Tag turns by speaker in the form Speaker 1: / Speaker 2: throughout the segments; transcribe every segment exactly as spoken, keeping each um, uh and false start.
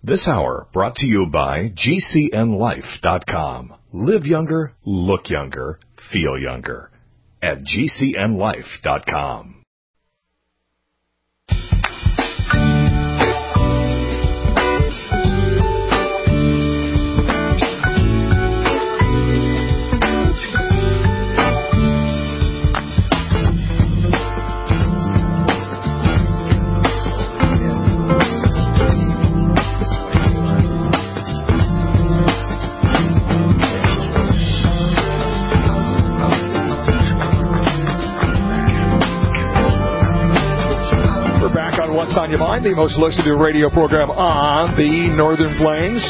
Speaker 1: This hour brought to you by G C N life dot com. Live younger, look younger, feel younger at G C N life dot com.
Speaker 2: What's on Your Mind, the most listened to radio program on the Northern Plains.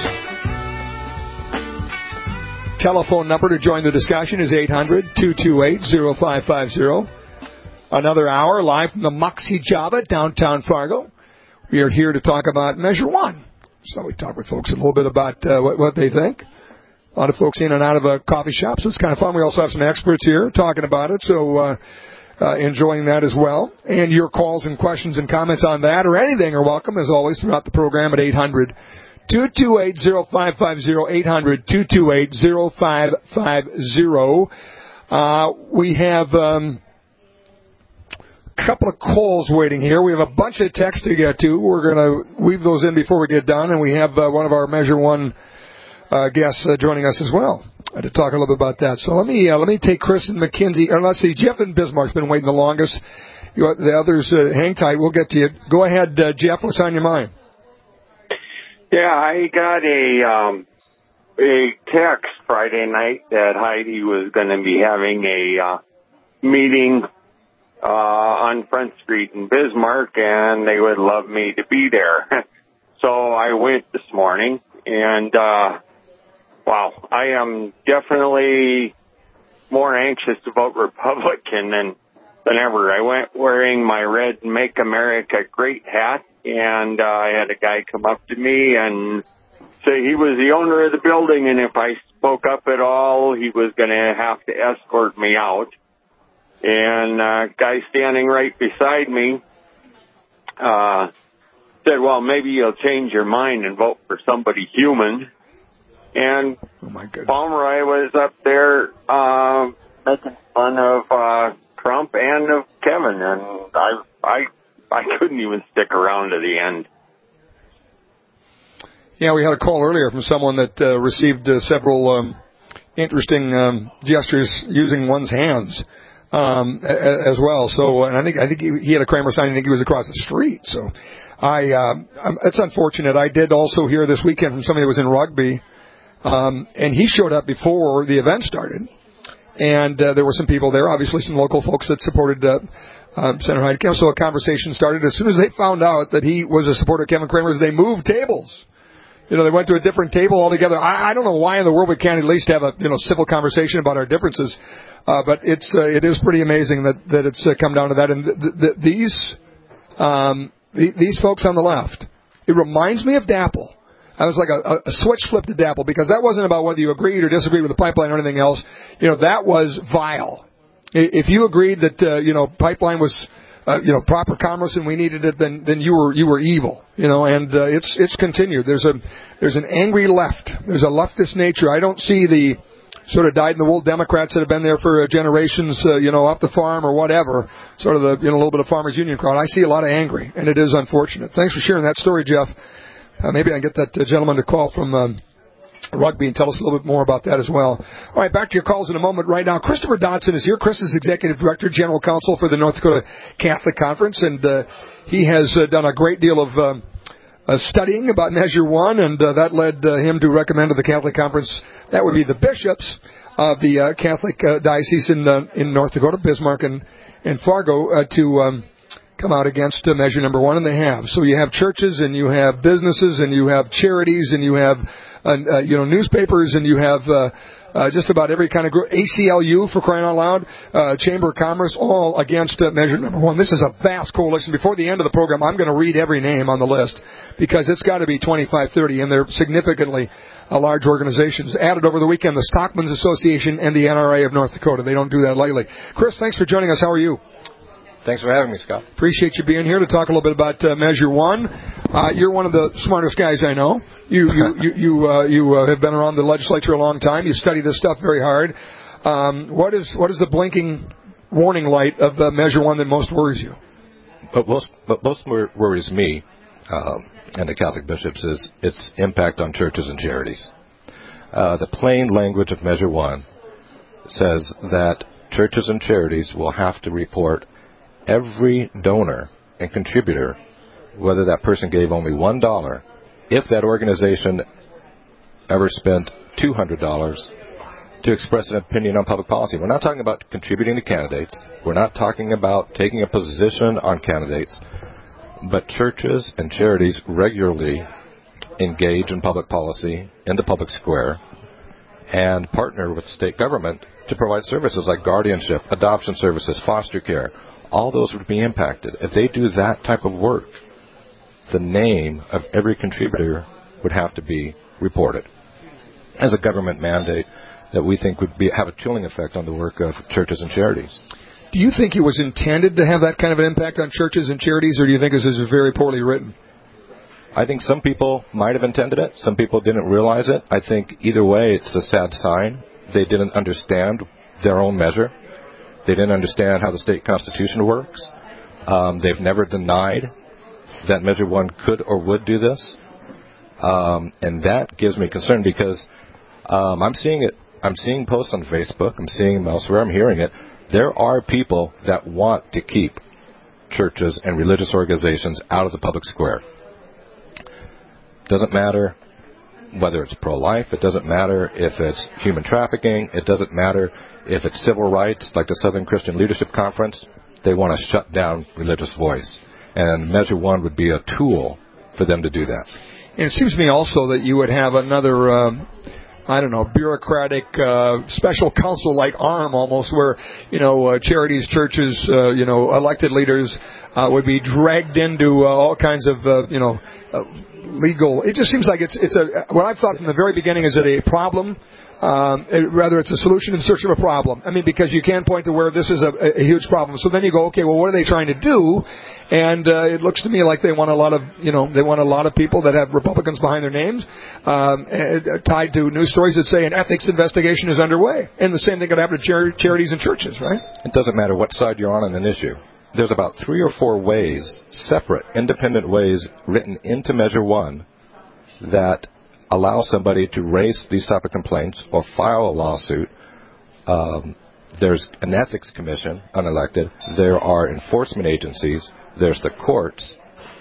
Speaker 2: Telephone number to join the discussion is eight hundred, two two eight, oh five five oh. Another hour live from the Moxie Java, downtown Fargo. We are here to talk about Measure One. So we talk with folks a little bit about uh, what, what they think. A lot of folks in and out of a coffee shop, so it's kind of fun. We also have some experts here talking about it, so... Uh, Uh, enjoying that as well. And your calls and questions and comments on that or anything are welcome, as always, throughout the program at eight hundred, two two eight, oh five five oh, eight hundred, two two eight, oh five five oh. Uh, we have um, a couple of calls waiting here. We have a bunch of texts to get to. We're going to weave those in before we get done, and we have uh, one of our Measure One uh, guests uh, joining us as well. Uh, to talk a little bit about that. So let me uh, let me take Chris and McKenzie. Or let's see, Jeff and Bismarck's been waiting the longest. You, the others, uh, hang tight. We'll get to you. Go ahead, uh, Jeff. What's on your mind?
Speaker 3: Yeah, I got a um, a text Friday night that Heidi was going to be having a uh, meeting uh, on Front Street in Bismarck, and they would love me to be there. So I went this morning, and uh, wow, I am definitely more anxious to vote Republican than than ever. I went wearing my red Make America Great hat, and uh, I had a guy come up to me and say he was the owner of the building, and if I spoke up at all, he was going to have to escort me out. And a uh, guy standing right beside me uh, said, well, maybe you'll change your mind and vote for somebody human. And
Speaker 2: oh my goodness.
Speaker 3: Pomeroy was up there uh, making fun of uh, Trump and of Kevin, and I, I, I couldn't even stick around to the end.
Speaker 2: Yeah, we had a call earlier from someone that uh, received uh, several um, interesting um, gestures using one's hands um, a- as well. So, and I think I think he, he had a Kramer sign. I think he was across the street. So, I uh, it's unfortunate. I did also hear this weekend from somebody that was in rugby. Um, and he showed up before the event started, and uh, there were some people there, obviously some local folks that supported uh, uh, Senator Heidkamp. So a conversation started. As soon as they found out that he was a supporter of Kevin Kramer's, they moved tables. You know, they went to a different table altogether. I, I don't know why in the world we can't at least have a you know civil conversation about our differences, uh, but it's uh, it is pretty amazing that that it's uh, come down to that. And th- th- these um, th- these folks on the left, it reminds me of DAPL. I was like a, a switch flipped to DAPL, because that wasn't about whether you agreed or disagreed with the pipeline or anything else. You know, that was vile. If you agreed that, uh, you know, pipeline was, uh, you know, proper commerce and we needed it, then, then you were, you were evil, you know, and, uh, it's, it's continued. There's a, there's an angry left. There's a leftist nature. I don't see the sort of dyed-in-the-wool Democrats that have been there for uh, generations, uh, you know, off the farm or whatever, sort of the, you know, a little bit of Farmers Union crowd. I see a lot of angry, and it is unfortunate. Thanks for sharing that story, Jeff. Uh, maybe I can get that uh, gentleman to call from um, rugby and tell us a little bit more about that as well. All right, back to your calls in a moment. Right now, Christopher Dodson is here. Chris is Executive Director, General Counsel for the North Dakota Catholic Conference, and uh, he has uh, done a great deal of um, uh, studying about Measure One, and uh, that led uh, him to recommend to the Catholic Conference, that would be the bishops of the uh, Catholic uh, diocese in uh, in North Dakota, Bismarck and, and Fargo, uh, to... Um, come out against uh, Measure Number One, and they have. So you have churches, and you have businesses, and you have charities, and you have, uh, uh, you know, newspapers, and you have uh, uh, just about every kind of group. A C L U, for crying out loud, uh, Chamber of Commerce, all against uh, Measure Number One. This is a vast coalition. Before the end of the program, I'm going to read every name on the list, because it's got to be twenty-five, thirty, and they're significantly uh, large organizations. Added over the weekend, the Stockmen's Association and the N R A of North Dakota. They don't do that lightly. Chris, thanks for joining us. How are you?
Speaker 4: Thanks for having me, Scott.
Speaker 2: Appreciate you being here to talk a little bit about uh, Measure One. Uh, you're one of the smartest guys I know. You you you you, uh, you uh, have been around the legislature a long time. You study this stuff very hard. Um, what is what is the blinking warning light of uh, Measure One that most worries you?
Speaker 4: What most, what most worries me um, and the Catholic bishops is its impact on churches and charities. Uh, the plain language of Measure One says that churches and charities will have to report every donor and contributor, whether that person gave only one dollar, if that organization ever spent two hundred dollars to express an opinion on public policy. We're not talking about contributing to candidates. We're not talking about taking a position on candidates. But churches and charities regularly engage in public policy in the public square and partner with state government to provide services like guardianship, adoption services, foster care. All those would be impacted. If they do that type of work, the name of every contributor would have to be reported as a government mandate that we think would be, have a chilling effect on the work of churches and charities.
Speaker 2: Do you think it was intended to have that kind of an impact on churches and charities, or do you think this is very poorly written?
Speaker 4: I think some people might have intended it. Some people didn't realize it. I think either way, it's a sad sign. They didn't understand their own measure. They didn't understand how the state constitution works. Um, they've never denied that Measure One could or would do this. Um, and that gives me concern because um, I'm seeing it. I'm seeing posts on Facebook. I'm seeing them elsewhere. I'm hearing it. There are people that want to keep churches and religious organizations out of the public square. Doesn't matter whether it's pro-life. It doesn't matter if it's human trafficking. It doesn't matter if it's civil rights, like the Southern Christian Leadership Conference. They want to shut down religious voice. And Measure One would be a tool for them to do that.
Speaker 2: And it seems to me also that you would have another, um, I don't know, bureaucratic uh, special counsel-like arm almost where, you know, uh, charities, churches, uh, you know, elected leaders uh, would be dragged into uh, all kinds of, uh, you know, uh, legal. It just seems like it's it's a what I've thought from the very beginning is it a problem. Um, it, rather, it's a solution in search of a problem. I mean, because you can point to where this is a, a huge problem. So then you go, okay, well, what are they trying to do? And uh, it looks to me like they want a lot of, you know, they want a lot of people that have Republicans behind their names, um, uh, tied to news stories that say an ethics investigation is underway. And the same thing could happen to char- charities and churches, right?
Speaker 4: It doesn't matter what side you're on on an issue. There's about three or four ways, separate, independent ways, written into Measure One that allow somebody to raise these type of complaints or file a lawsuit. Um, there's an ethics commission, unelected. There are enforcement agencies. There's the courts.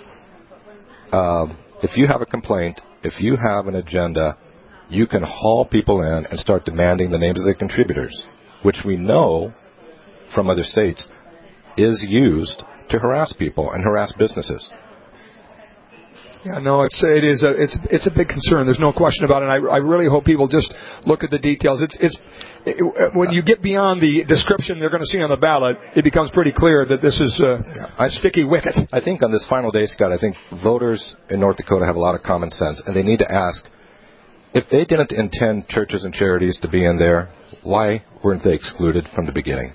Speaker 4: Um, if you have a complaint, if you have an agenda, you can haul people in and start demanding the names of the contributors, which we know from other states is used to harass people and harass businesses.
Speaker 2: Yeah, no, it's it is a it's it's a big concern. There's no question about it. And I I really hope people just look at the details. It's it's it, when you get beyond the description they're going to see on the ballot, it becomes pretty clear that this is a, yeah, a sticky wicket.
Speaker 4: I think on this final day, Scott, I think voters in North Dakota have a lot of common sense, and they need to ask if they didn't intend churches and charities to be in there, why weren't they excluded from the beginning?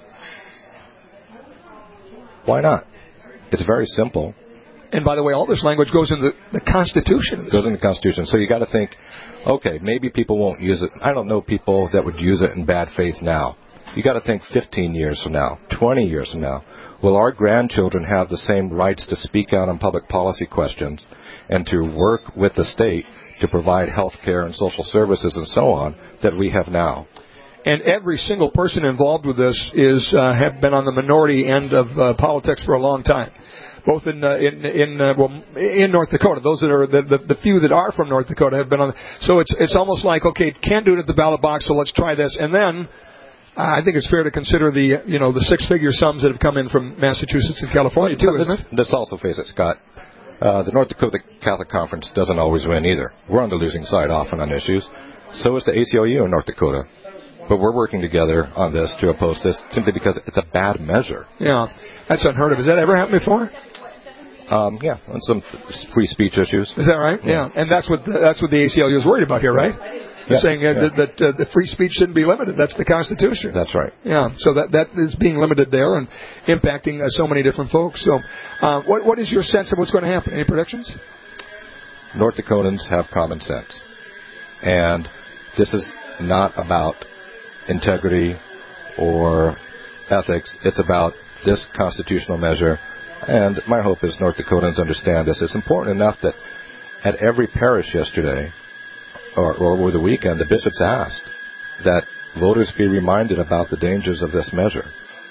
Speaker 4: Why not? It's very simple.
Speaker 2: And by the way, all this language goes in the, the Constitution.
Speaker 4: It goes in the Constitution. So you got to think, okay, maybe people won't use it. I don't know people that would use it in bad faith now. You got to think fifteen years from now, twenty years from now. Will our grandchildren have the same rights to speak out on public policy questions and to work with the state to provide health care and social services and so on that we have now?
Speaker 2: And every single person involved with this is uh, have been on the minority end of uh, politics for a long time, both in uh, in in uh, well in North Dakota. Those that are the, the the few that are from North Dakota have been on. So it's it's almost like, okay, can't do it at the ballot box, so let's try this. And then uh, I think it's fair to consider the you know the six figure sums that have come in from Massachusetts and California too, isn't it?
Speaker 4: Let's also face it, Scott. Uh, the North Dakota Catholic Conference doesn't always win either. We're on the losing side often on issues. So is the A C L U in North Dakota. But we're working together on this to oppose this simply because it's a bad measure.
Speaker 2: Yeah, that's unheard of. Has that ever happened before?
Speaker 4: Um, yeah, on some free speech issues.
Speaker 2: Is that right? Yeah, yeah. And that's what the, that's what the A C L U is worried about here, right? yeah, saying uh,
Speaker 4: yeah.
Speaker 2: that, that uh, the free speech shouldn't be limited. That's the Constitution.
Speaker 4: That's right.
Speaker 2: Yeah, so that that is being limited there and impacting uh, so many different folks. So, uh, what what is your sense of what's going to happen? Any predictions?
Speaker 4: North Dakotans have common sense, and this is not about integrity or ethics. It's about this constitutional measure, and my hope is North Dakotans understand this. It's important enough that at every parish yesterday, or, or over the weekend, the bishops asked that voters be reminded about the dangers of this measure.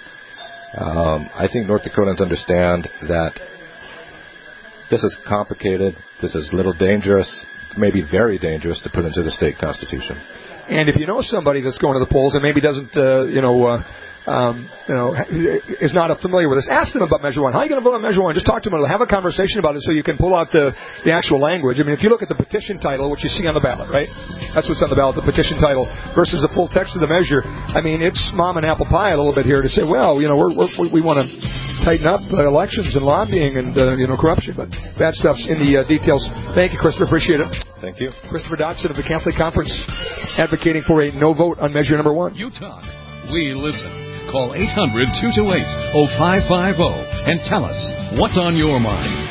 Speaker 4: Um, I think North Dakotans understand that this is complicated, this is a little dangerous, maybe very dangerous to put into the state constitution.
Speaker 2: And if you know somebody that's going to the polls and maybe doesn't, uh, you know, uh, um, you know, is not familiar with this, ask them about Measure One. How are you going to vote on Measure One? Just talk to them. Have a conversation about it so you can pull out the, the actual language. I mean, if you look at the petition title, which you see on the ballot, right? That's what's on the ballot, the petition title, versus the full text of the measure. I mean, it's mom and apple pie a little bit here to say, well, you know, we're, we're, we want to tighten up uh, elections and lobbying and, uh, you know, corruption. But that stuff's in the uh, details. Thank you, Christopher. Appreciate it.
Speaker 4: Thank you.
Speaker 2: Christopher Dodson of the Catholic Conference, advocating for a no vote on Measure Number One.
Speaker 5: You talk. We listen. Call eight hundred, two two eight, oh five five oh and tell us what's on your mind.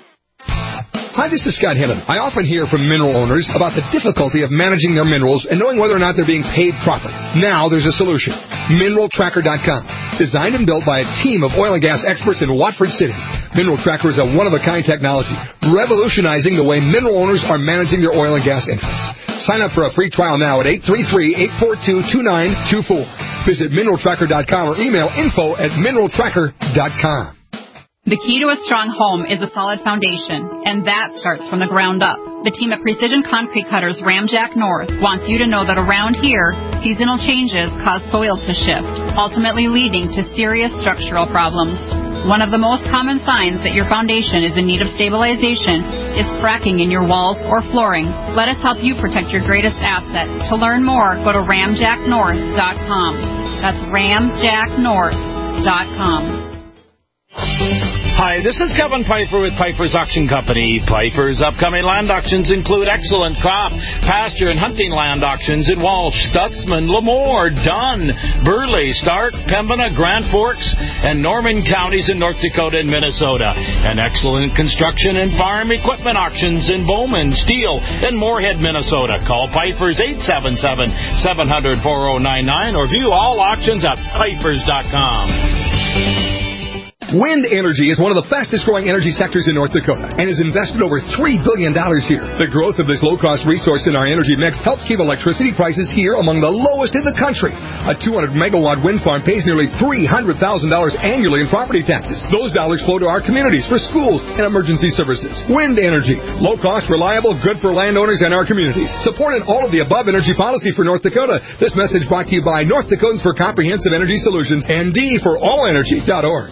Speaker 6: Hi, this is Scott Hennon. I often hear from mineral owners about the difficulty of managing their minerals and knowing whether or not they're being paid properly. Now there's a solution. Mineral Tracker dot com. Designed and built by a team of oil and gas experts in Watford City. Mineral Tracker is a one-of-a-kind technology, revolutionizing the way mineral owners are managing their oil and gas interests. Sign up for a free trial now at eight three three, eight four two, two nine two four. Visit Mineral Tracker dot com or email info at Mineral Tracker dot com.
Speaker 7: The key to a strong home is a solid foundation, and that starts from the ground up. The team at Precision Concrete Cutters Ramjack North wants you to know that around here, seasonal changes cause soil to shift, ultimately leading to serious structural problems. One of the most common signs that your foundation is in need of stabilization is cracking in your walls or flooring. Let us help you protect your greatest asset. To learn more, go to ramjack north dot com. That's ramjack north dot com.
Speaker 8: Hi, this is Kevin Pfeiffer with Pfeiffer's Auction Company. Pfeiffer's upcoming land auctions include excellent crop, pasture, and hunting land auctions in Walsh, Stutzman, Lemoore, Dunn, Burley, Stark, Pembina, Grand Forks, and Norman counties in North Dakota and Minnesota. And excellent construction and farm equipment auctions in Bowman, Steele, and Moorhead, Minnesota. Call Pfeiffer's eight seven seven, seven hundred, four oh nine nine or view all auctions at Pfeiffer's dot com.
Speaker 6: Wind energy is one of the fastest-growing energy sectors in North Dakota and has invested over three billion dollars here. The growth of this low-cost resource in our energy mix helps keep electricity prices here among the lowest in the country. A two hundred megawatt wind farm pays nearly three hundred thousand dollars annually in property taxes. Those dollars flow to our communities for schools and emergency services. Wind energy. Low-cost, reliable, good for landowners and our communities. Supporting all of the above energy policy for North Dakota. This message brought to you by North Dakotans for Comprehensive Energy Solutions and D for all energy dot org.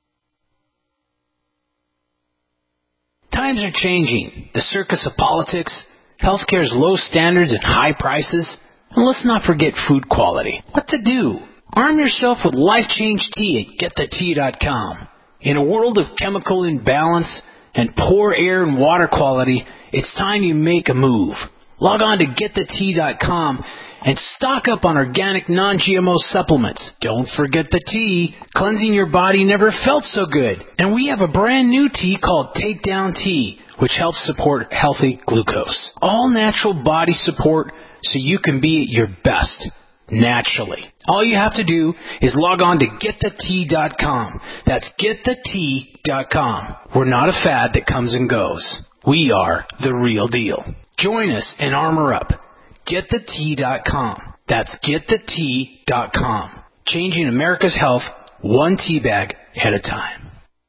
Speaker 9: Times are changing. The circus of politics, healthcare's low standards and high prices, and let's not forget food quality. What to do? Arm yourself with Life Change Tea at get the tea dot com. In a world of chemical imbalance and poor air and water quality, it's time you make a move. Log on to get the tea dot com and stock up on organic non-G M O supplements. Don't forget the tea. Cleansing your body never felt so good. And we have a brand new tea called Takedown Tea, which helps support healthy glucose. All natural body support so you can be at your best naturally. All you have to do is log on to get the tea dot com. That's get the tea dot com. We're not a fad that comes and goes. We are the real deal. Join us and armor up. get the tea dot com. That's get the tea dot com. Changing America's health one tea bag at a time.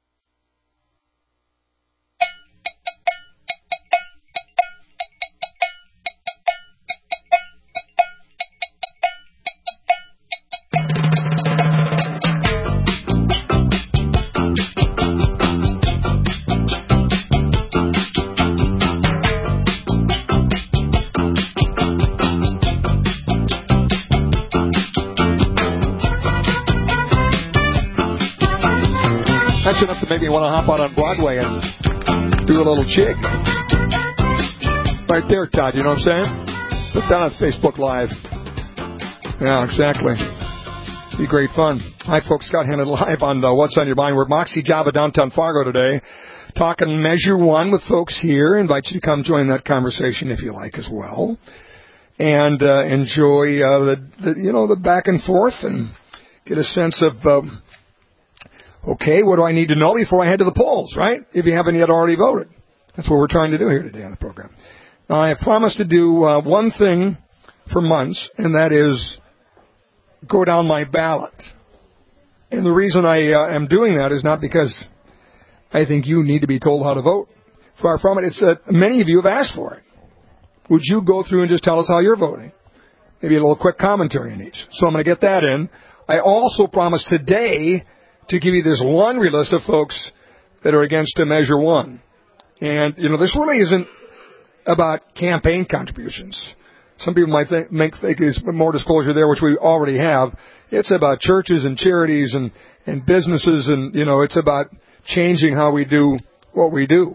Speaker 2: That's enough to make me want to hop out on Broadway and do a little jig. Right there, Todd, you know what I'm saying? Put that on Facebook Live. Yeah, exactly. Be great fun. Hi, folks. Scott Hannon live on uh, What's on Your Mind. We're at Moxie Java downtown Fargo today, talking Measure One with folks here. Invite you to come join that conversation if you like as well, and uh, enjoy uh, the, the you know the back and forth and get a sense of um, okay, what do I need to know before I head to the polls? Right? If you haven't yet already voted, that's what we're trying to do here today on the program. Now, I have promised to do uh, one thing for months, and that is go down my ballot. And the reason I uh, am doing that is not because I think you need to be told how to vote. Far from it. It's that many of you have asked for it. Would you go through and just tell us how you're voting? Maybe a little quick commentary on each. So I'm going to get that in. I also promised today to give you this laundry list of folks that are against a Measure One. And, you know, this really isn't about campaign contributions. Some people might think, make, think there's more disclosure there, which we already have. It's about churches and charities and, and businesses, and, you know, it's about changing how we do what we do.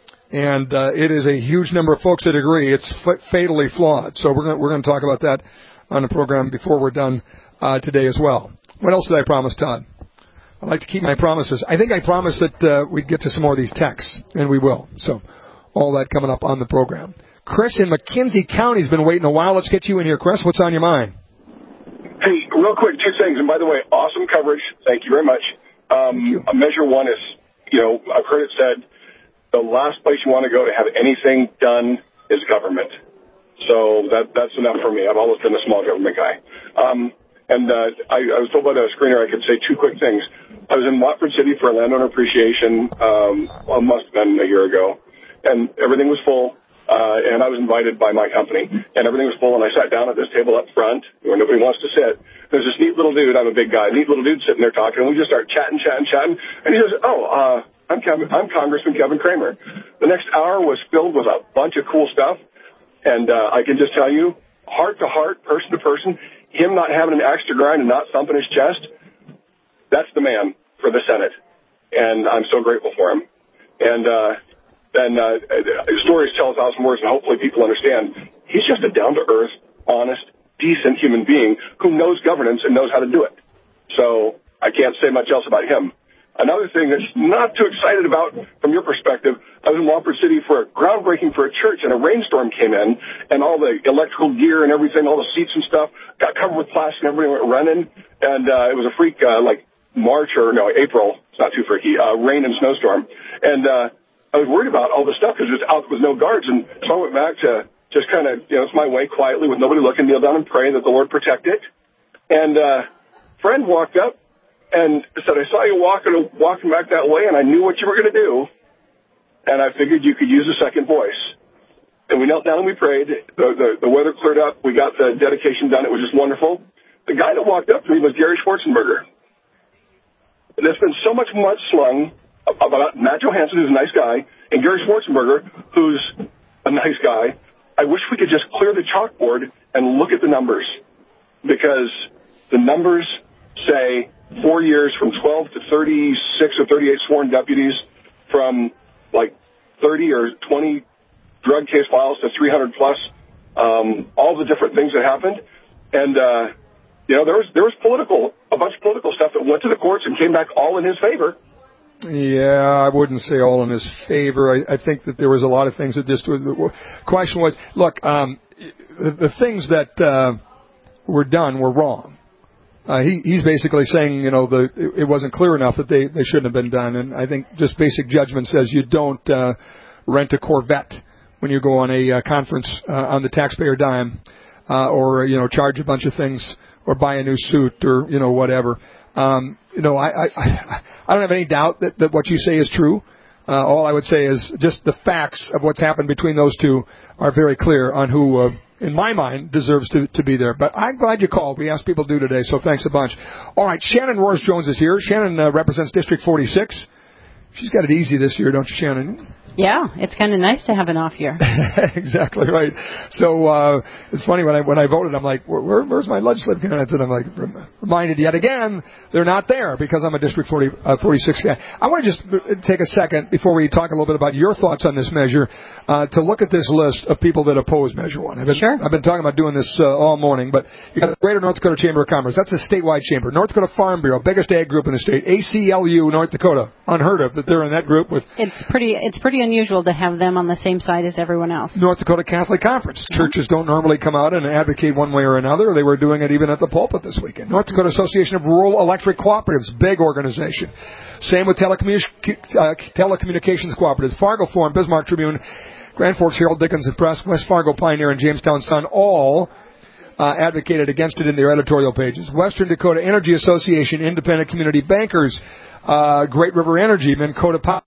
Speaker 2: And uh, it is a huge number of folks that agree it's f- fatally flawed. So we're going we're going to talk about that on the program before we're done uh, today as well. What else did I promise, Todd? I like to keep my promises. I think I promised that uh, we'd get to some more of these texts, and we will. So all that coming up on the program. Chris in McKenzie County has been waiting a while. Let's get you in here, Chris. What's on your mind?
Speaker 10: Hey, real quick, two things. And by the way, awesome coverage. Thank you very much. Um, a Measure One is, you know, I've heard it said, the last place you want to go to have anything done is government. So that that's enough for me. I've always been a small government guy. Um, and uh, I, I was told by the screener I could say two quick things. I was in Watford City for a landowner appreciation, um, well, it must have been a year ago, and everything was full. Uh, and I was invited by my company, and everything was full, and I sat down at this table up front where nobody wants to sit. There's this neat little dude, I'm a big guy, neat little dude sitting there talking, and we just start chatting, chatting, chatting, and he says, oh, uh, I'm Kevin, I'm Congressman Kevin Kramer. The next hour was filled with a bunch of cool stuff, and uh, I can just tell you, heart to heart, person to person, him not having an axe to grind and not thumping his chest, that's the man for the Senate, and I'm so grateful for him. And, uh, And uh, stories tell a thousand words, and hopefully people understand. He's just a down-to-earth, honest, decent human being who knows governance and knows how to do it. So I can't say much else about him. Another thing that's not too excited about from your perspective, I was in Watford City for a groundbreaking for a church, and a rainstorm came in, and all the electrical gear and everything, all the seats and stuff, got covered with plastic, and everybody went running. And uh, it was a freak, uh, like March or, no, April. It's not too freaky. Uh, rain and snowstorm. And uh I was worried about all the stuff because it was out with no guards, and so I went back to just kind of, you know, it's my way quietly with nobody looking, kneel down and pray that the Lord protect it. And uh, a friend walked up and said, I saw you walking walking back that way, and I knew what you were going to do, and I figured you could use a second voice. And we knelt down and we prayed. The, the, the weather cleared up. We got the dedication done. It was just wonderful. The guy that walked up to me was Gary Schwarzenberger. There's been so much mud slung about Matt Johansson, who's a nice guy, and Gary Schwarzenberger, who's a nice guy. I wish we could just clear the chalkboard and look at the numbers, because the numbers say four years from twelve to thirty-six or thirty-eight sworn deputies, from like thirty or twenty drug case files to three hundred plus, um, all the different things that happened. And, uh, you know, there was, there was political, a bunch of political stuff that went to the courts and came back all in his favor.
Speaker 2: Yeah, I wouldn't say all in his favor. I, I think that there was a lot of things that just was. The question was, look, um, the, the things that uh, were done were wrong. Uh, he, he's basically saying, you know, the it, it wasn't clear enough that they, they shouldn't have been done. And I think just basic judgment says you don't uh, rent a Corvette when you go on a uh, conference uh, on the taxpayer dime, uh, or, you know, charge a bunch of things, or buy a new suit, or, you know, whatever. Um, you know, I, I, I don't have any doubt that, that what you say is true. Uh, all I would say is just the facts of what's happened between those two are very clear on who, uh, in my mind, deserves to, to be there. But I'm glad you called. We asked people to do today, so thanks a bunch. All right, Shannon Roars Jones is here. Shannon uh, represents District forty-six. She's got it easy this year, don't you, Shannon?
Speaker 11: Yeah, it's kind of nice to have an off year.
Speaker 2: Exactly right. So uh, it's funny when I when I voted, I'm like, where, where, where's my legislative candidates? And I'm like reminded yet again they're not there because I'm a District forty, uh, forty-six guy. I want to just take a second before we talk a little bit about your thoughts on this measure uh, to look at this list of people that oppose Measure One. I've been,
Speaker 11: sure.
Speaker 2: I've been talking about doing this uh, all morning, but you got the Greater North Dakota Chamber of Commerce. That's the statewide chamber. North Dakota Farm Bureau, biggest ag group in the state. A C L U North Dakota, unheard of that they're in that group with.
Speaker 11: It's pretty. It's pretty unusual to have them on the same side as everyone else.
Speaker 2: North Dakota Catholic Conference. Mm-hmm. Churches don't normally come out and advocate one way or another. They were doing it even at the pulpit this weekend. North Dakota Association of Rural Electric Cooperatives, big organization. Same with telecommu- uh, telecommunications cooperatives. Fargo Forum, Bismarck Tribune, Grand Forks Herald, Dickinson Press, West Fargo Pioneer, and Jamestown Sun all uh, advocated against it in their editorial pages. Western Dakota Energy Association, Independent Community Bankers, uh, Great River Energy, Minn-Kota Power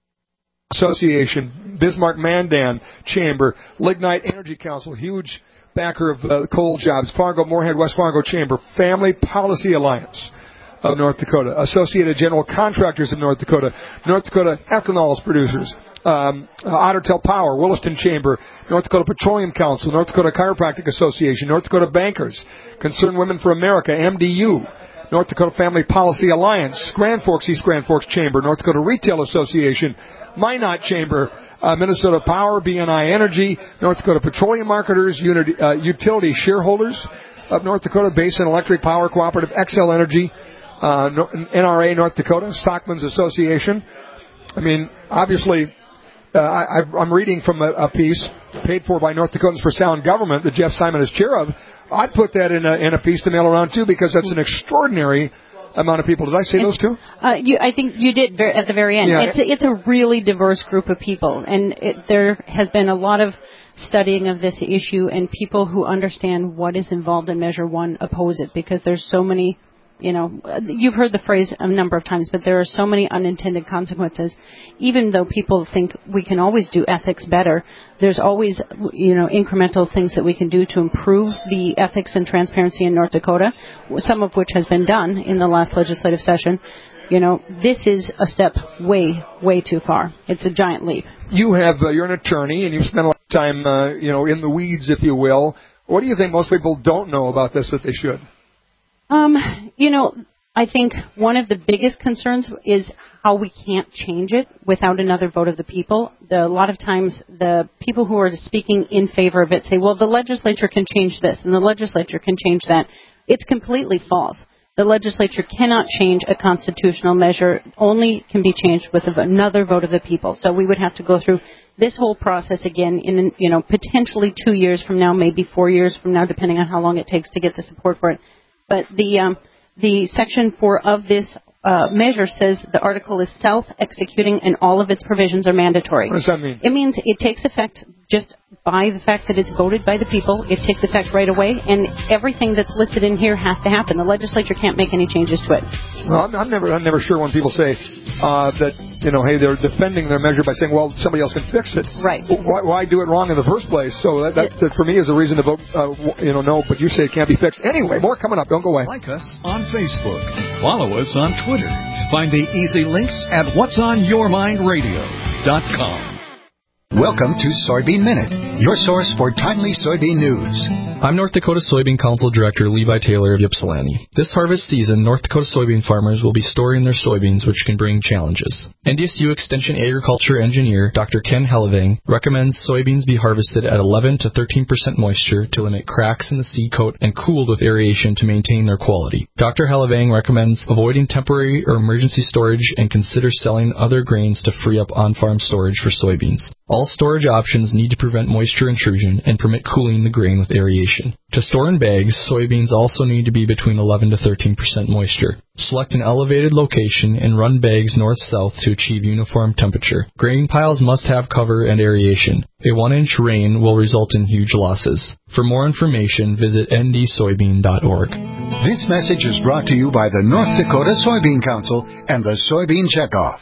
Speaker 2: Association, Bismarck Mandan Chamber, Lignite Energy Council, huge backer of uh, coal jobs, Fargo Moorhead West Fargo Chamber, Family Policy Alliance of North Dakota, Associated General Contractors of North Dakota, North Dakota Ethanol Producers, um, uh, Ottertail Power, Williston Chamber, North Dakota Petroleum Council, North Dakota Chiropractic Association, North Dakota Bankers, Concerned Women for America, M D U, North Dakota Family Policy Alliance, Grand Forks East Grand Forks Chamber, North Dakota Retail Association, Minot Chamber, uh, Minnesota Power, B N I Energy, North Dakota Petroleum Marketers, Unity, uh, Utility Shareholders of North Dakota, Basin Electric Power Cooperative, Xcel Energy, uh, N R A North Dakota, Stockman's Association. I mean, obviously, uh, I, I'm reading from a, a piece paid for by North Dakotans for Sound Government that Jeff Simon is chair of. I'd put that in a, in a piece to mail around, too, because that's an extraordinary amount of people. Did I say those two?
Speaker 11: Uh, you, I think you did ver- at the very end.
Speaker 2: Yeah.
Speaker 11: It's, a, it's a really diverse group of people, and it, there has been a lot of studying of this issue, and people who understand what is involved in Measure One oppose it because there's so many, you know, you've heard the phrase a number of times, but there are so many unintended consequences. Even though people think we can always do ethics better, there's always, you know, incremental things that we can do to improve the ethics and transparency in North Dakota, some of which has been done in the last legislative session. You know, this is a step way, way too far. It's a giant leap.
Speaker 2: You have, uh, you're an attorney, and you've spent a lot of time, uh, you know, in the weeds, if you will. What do you think most people don't know about this that they should?
Speaker 11: Um, you know, I think one of the biggest concerns is how we can't change it without another vote of the people. The, a lot of times the people who are speaking in favor of it say, well, the legislature can change this and the legislature can change that. It's completely false. The legislature cannot change a constitutional measure, only can be changed with another vote of the people. So we would have to go through this whole process again in, you know, potentially two years from now, maybe four years from now, depending on how long it takes to get the support for it. But the um, the Section four of this uh, measure says the article is self-executing and all of its provisions are mandatory.
Speaker 2: What does that mean?
Speaker 11: It means it takes effect just by the fact that it's voted by the people. It takes effect right away, and everything that's listed in here has to happen. The legislature can't make any changes to it.
Speaker 2: Well, I'm, I'm never I'm never sure when people say uh, that, you know, hey, they're defending their measure by saying, well, somebody else can fix it.
Speaker 11: Right.
Speaker 2: Why, why do it wrong in the first place? So that, that, that for me is a reason to vote, uh, you know, no, but you say it can't be fixed. Anyway, more coming up. Don't go away.
Speaker 5: Like us on Facebook. Follow us on Twitter. Find the easy links at whats on your mind radio dot com.
Speaker 12: Welcome to Soybean Minute, your source for timely soybean news.
Speaker 13: I'm North Dakota Soybean Council Director Levi Taylor of Ypsilanti. This harvest season, North Dakota soybean farmers will be storing their soybeans, which can bring challenges. N D S U Extension Agriculture Engineer Doctor Ken Hellevang recommends soybeans be harvested at eleven to thirteen percent moisture to limit cracks in the seed coat and cooled with aeration to maintain their quality. Doctor Hellevang recommends avoiding temporary or emergency storage and consider selling other grains to free up on-farm storage for soybeans. All storage options need to prevent moisture intrusion and permit cooling the grain with aeration. To store in bags, soybeans also need to be between eleven to thirteen percent moisture. Select an elevated location and run bags north-south to achieve uniform temperature. Grain piles must have cover and aeration. A one-inch rain will result in huge losses. For more information, visit n d soybean dot org.
Speaker 12: This message is brought to you by the North Dakota Soybean Council and the Soybean Checkoff.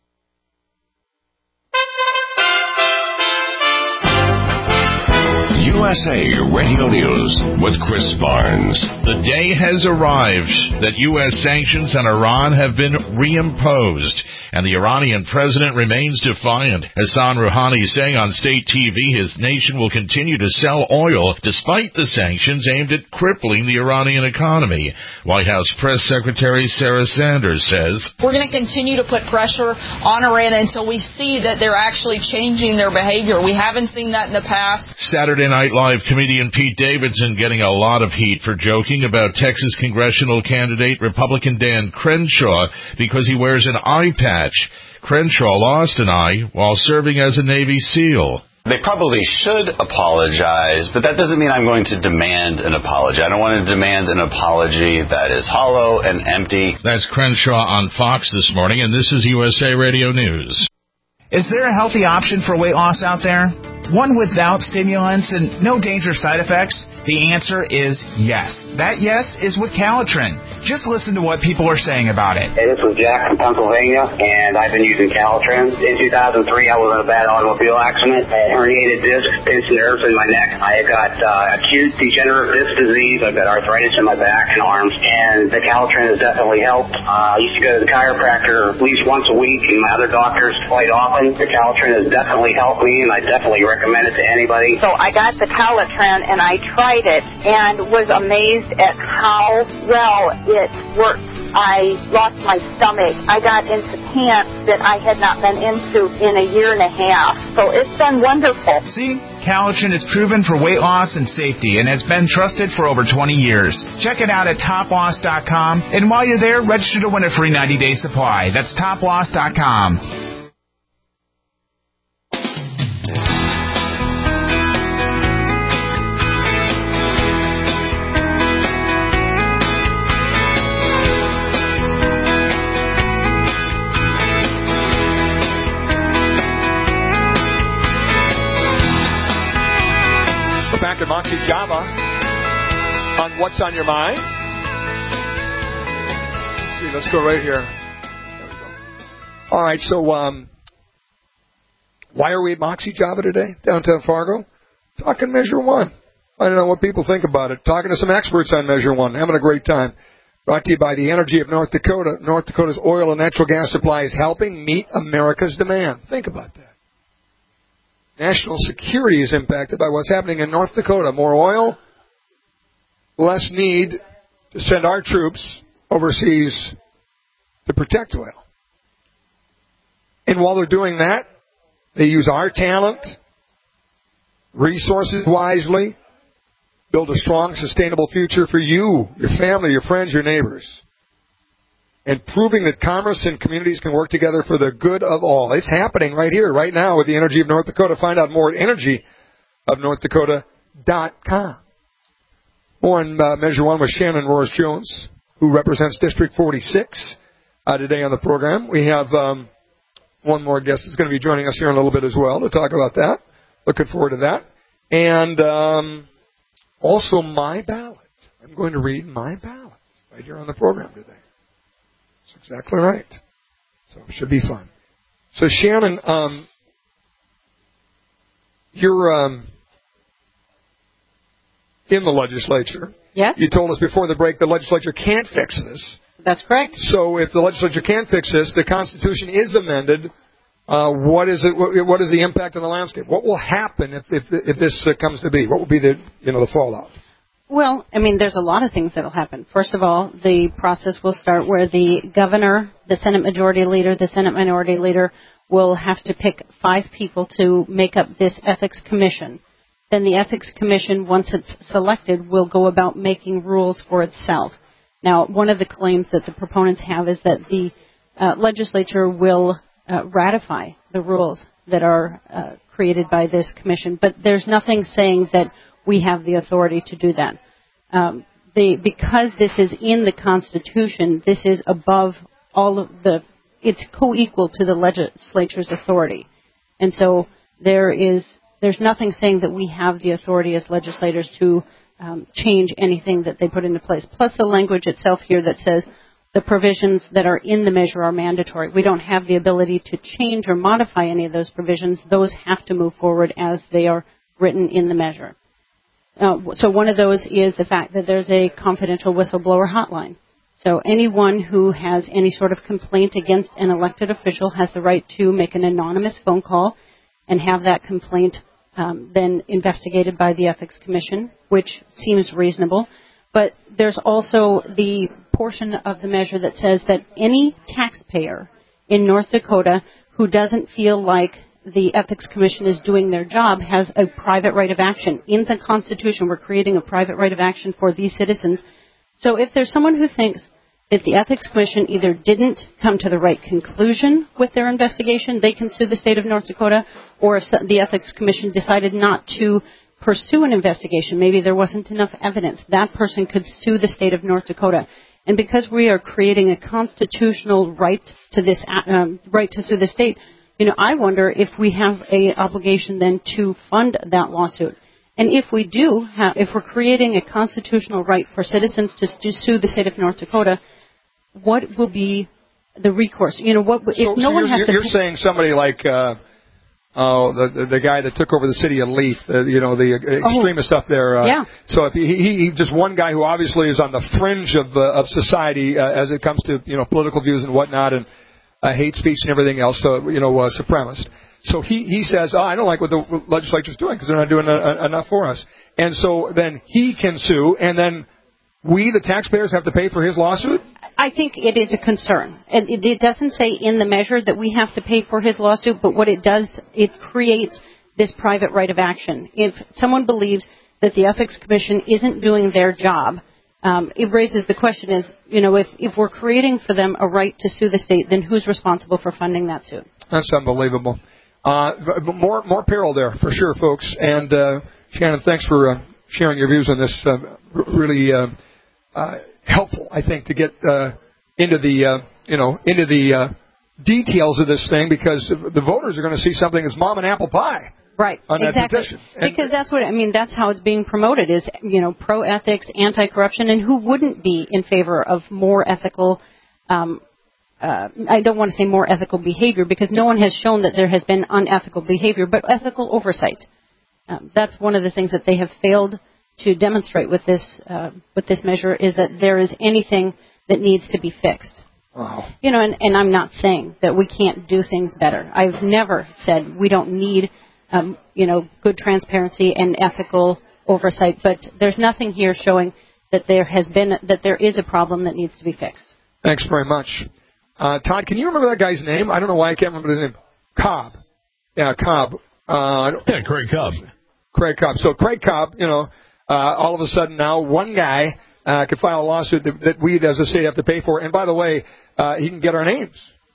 Speaker 1: You U S A Radio News with Chris Barnes.
Speaker 14: The day has arrived that U S sanctions on Iran have been reimposed, and the Iranian president remains defiant. Hassan Rouhani saying on state T V his nation will continue to sell oil despite the sanctions aimed at crippling the Iranian economy. White House Press Secretary Sarah Sanders says,
Speaker 15: "We're going to continue to put pressure on Iran until we see that they're actually changing their behavior. We haven't seen that in the past."
Speaker 14: Saturday Night Live comedian Pete Davidson getting a lot of heat for joking about Texas congressional candidate Republican Dan Crenshaw because he wears an eye patch. Crenshaw lost an eye while serving as a Navy SEAL.
Speaker 16: They probably should apologize, but that doesn't mean I'm going to demand an apology. I don't want to demand an apology that is hollow and empty.
Speaker 14: That's Crenshaw on Fox this morning, and this is U S A Radio News.
Speaker 17: Is there a healthy option for weight loss out there? One without stimulants and no dangerous side effects? The answer is yes. That yes is with Calitrin. Just listen to what people are saying about it.
Speaker 18: Hey, this is Jack from Pennsylvania, and I've been using Calitrin. In two thousand three, I was in a bad automobile accident. I had herniated discs, pinched nerves in my neck. I got uh, acute degenerative disc disease. I've got arthritis in my back and arms, and the Calitrin has definitely helped. Uh, I used to go to the chiropractor at least once a week, and my other doctors quite often. The Calitrin has definitely helped me, and I definitely recommend it to anybody.
Speaker 19: So I got the Calitrin, and I tried it, and was amazed at how well it worked. I lost my stomach. I got into pants that I had not been into in a year and a half. So it's been wonderful.
Speaker 17: See? Calitrin is proven for weight loss and safety and has been trusted for over twenty years. Check it out at top loss dot com, and while you're there, register to win a free ninety day supply. That's top loss dot com.
Speaker 2: Back at Moxie Java on What's on Your Mind. Let's see, let's go right here. There we go. All right, so um, why are we at Moxie Java today, downtown Fargo? Talking Measure One. I don't know what people think about it. Talking to some experts on Measure One. Having a great time. Brought to you by the Energy of North Dakota. North Dakota's oil and natural gas supply is helping meet America's demand. Think about that. National security is impacted by what's happening in North Dakota. More oil, less need to send our troops overseas to protect oil. And while they're doing that, they use our talent, resources wisely, build a strong, sustainable future for you, your family, your friends, your neighbors. And proving that commerce and communities can work together for the good of all. It's happening right here, right now with the Energy of North Dakota. Find out more at energy of north dakota dot com. More on uh, Measure One with Shannon Roars-Jones, who represents District forty-six uh, today on the program. We have um, one more guest that's going to be joining us here in a little bit as well to talk about that. Looking forward to that. And um, also my ballot. I'm going to read my ballot right here on the program today. That's exactly right. So it should be fun. So Shannon, um, you're um, in the legislature.
Speaker 11: Yes.
Speaker 2: You told us before the break the legislature can't fix this.
Speaker 11: That's correct.
Speaker 2: So if the legislature can't fix this, the Constitution is amended. Uh, what is it? What is the impact on the landscape? What will happen if if, if this uh, comes to be? What will be the you know the fallout?
Speaker 11: Well, I mean, there's a lot of things that will happen. First of all, the process will start where the governor, the Senate Majority Leader, the Senate Minority Leader will have to pick five people to make up this Ethics Commission. Then the Ethics Commission, once it's selected, will go about making rules for itself. Now, one of the claims that the proponents have is that the uh, legislature will uh, ratify the rules that are uh, created by this commission, but there's nothing saying that we have the authority to do that. Um, the, because this is in the Constitution, this is above all of the, it's co-equal to the legislature's authority. And so there is, there's nothing saying that we have the authority as legislators to um, change anything that they put into place. Plus the language itself here that says the provisions that are in the measure are mandatory. We don't have the ability to change or modify any of those provisions. Those have to move forward as they are written in the measure. Uh, so one of those is the fact that there's a confidential whistleblower hotline. So anyone who has any sort of complaint against an elected official has the right to make an anonymous phone call and have that complaint um, then investigated by the Ethics Commission, which seems reasonable. But there's also the portion of the measure that says that any taxpayer in North Dakota who doesn't feel like the Ethics Commission is doing their job has a private right of action. In the Constitution, we're creating a private right of action for these citizens. So if there's someone who thinks that the Ethics Commission either didn't come to the right conclusion with their investigation, they can sue the state of North Dakota, or if the Ethics Commission decided not to pursue an investigation, maybe there wasn't enough evidence, that person could sue the state of North Dakota. And because we are creating a constitutional right to this um, right to sue the state, you know, I wonder if we have a obligation then to fund that lawsuit. And if we do, have, if we're creating a constitutional right for citizens to, to sue the state of North Dakota, what will be the recourse? You know, what if
Speaker 2: so,
Speaker 11: no
Speaker 2: so
Speaker 11: one
Speaker 2: you're,
Speaker 11: has to?
Speaker 2: You're saying somebody like uh, oh the, the the guy that took over the city of Leith, uh, you know, the extremist
Speaker 11: oh,
Speaker 2: up there. Uh,
Speaker 11: yeah.
Speaker 2: So if he, he, he just one guy who obviously is on the fringe of uh, of society uh, as it comes to you know political views and whatnot and uh, hate speech and everything else. So you know, uh, supremacist. So he, he says, oh, I don't like what the legislature's doing because they're not doing a, a, enough for us. And so then he can sue, and then we, the taxpayers, have to pay for his lawsuit?
Speaker 11: I think it is a concern. And it, it doesn't say in the measure that we have to pay for his lawsuit, but what it does, it creates this private right of action. If someone believes that the Ethics Commission isn't doing their job, um, it raises the question is, you know, if, if we're creating for them a right to sue the state, then who's responsible for funding that suit?
Speaker 2: That's unbelievable. Uh, more more peril there, for sure, folks. And, uh, Shannon, thanks for uh, sharing your views on this. Uh, really uh, uh, helpful, I think, to get uh, into the, uh, you know, into the uh, details of this thing, because the voters are going to see something as mom and apple pie.
Speaker 11: Right,
Speaker 2: on that
Speaker 11: exactly.
Speaker 2: petition. And
Speaker 11: because that's what, I mean, that's how it's being promoted is, you know, pro-ethics, anti-corruption, and who wouldn't be in favor of more ethical um Uh, I don't want to say more ethical behavior because no one has shown that there has been unethical behavior, but ethical oversight. Um, that's one of the things that they have failed to demonstrate with this uh, with this measure is that there is anything that needs to be fixed.
Speaker 2: Wow.
Speaker 11: You know, and, and I'm not saying that we can't do things better. I've never said we don't need, um, you know, good transparency and ethical oversight, but there's nothing here showing that there has been that there is a problem that needs to be fixed.
Speaker 2: Thanks very much. Uh, Todd, can you remember that guy's name? I don't know why I can't remember his name. Cobb. Yeah, Cobb. Uh,
Speaker 14: yeah, Craig Cobb.
Speaker 2: Craig Cobb. So Craig Cobb, you know, uh, all of a sudden now one guy uh, could file a lawsuit that, that we as a state have to pay for. And by the way, uh, he can get our names.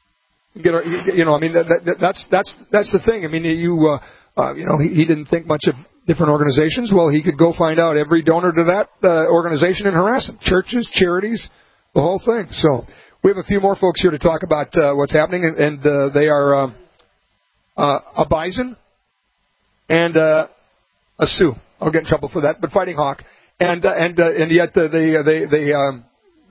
Speaker 2: Get our, you know, I mean, that, that, that's that's that's the thing. I mean, you uh, uh, you know, he, he didn't think much of different organizations. Well, he could go find out every donor to that uh, organization and harass them. Churches, charities, the whole thing. So. We have a few more folks here to talk about uh, what's happening, and, and uh, they are uh, uh, a bison and uh, a Sioux. I'll get in trouble for that, but Fighting Hawk, and uh, and uh, and yet uh, they uh, they they. Um,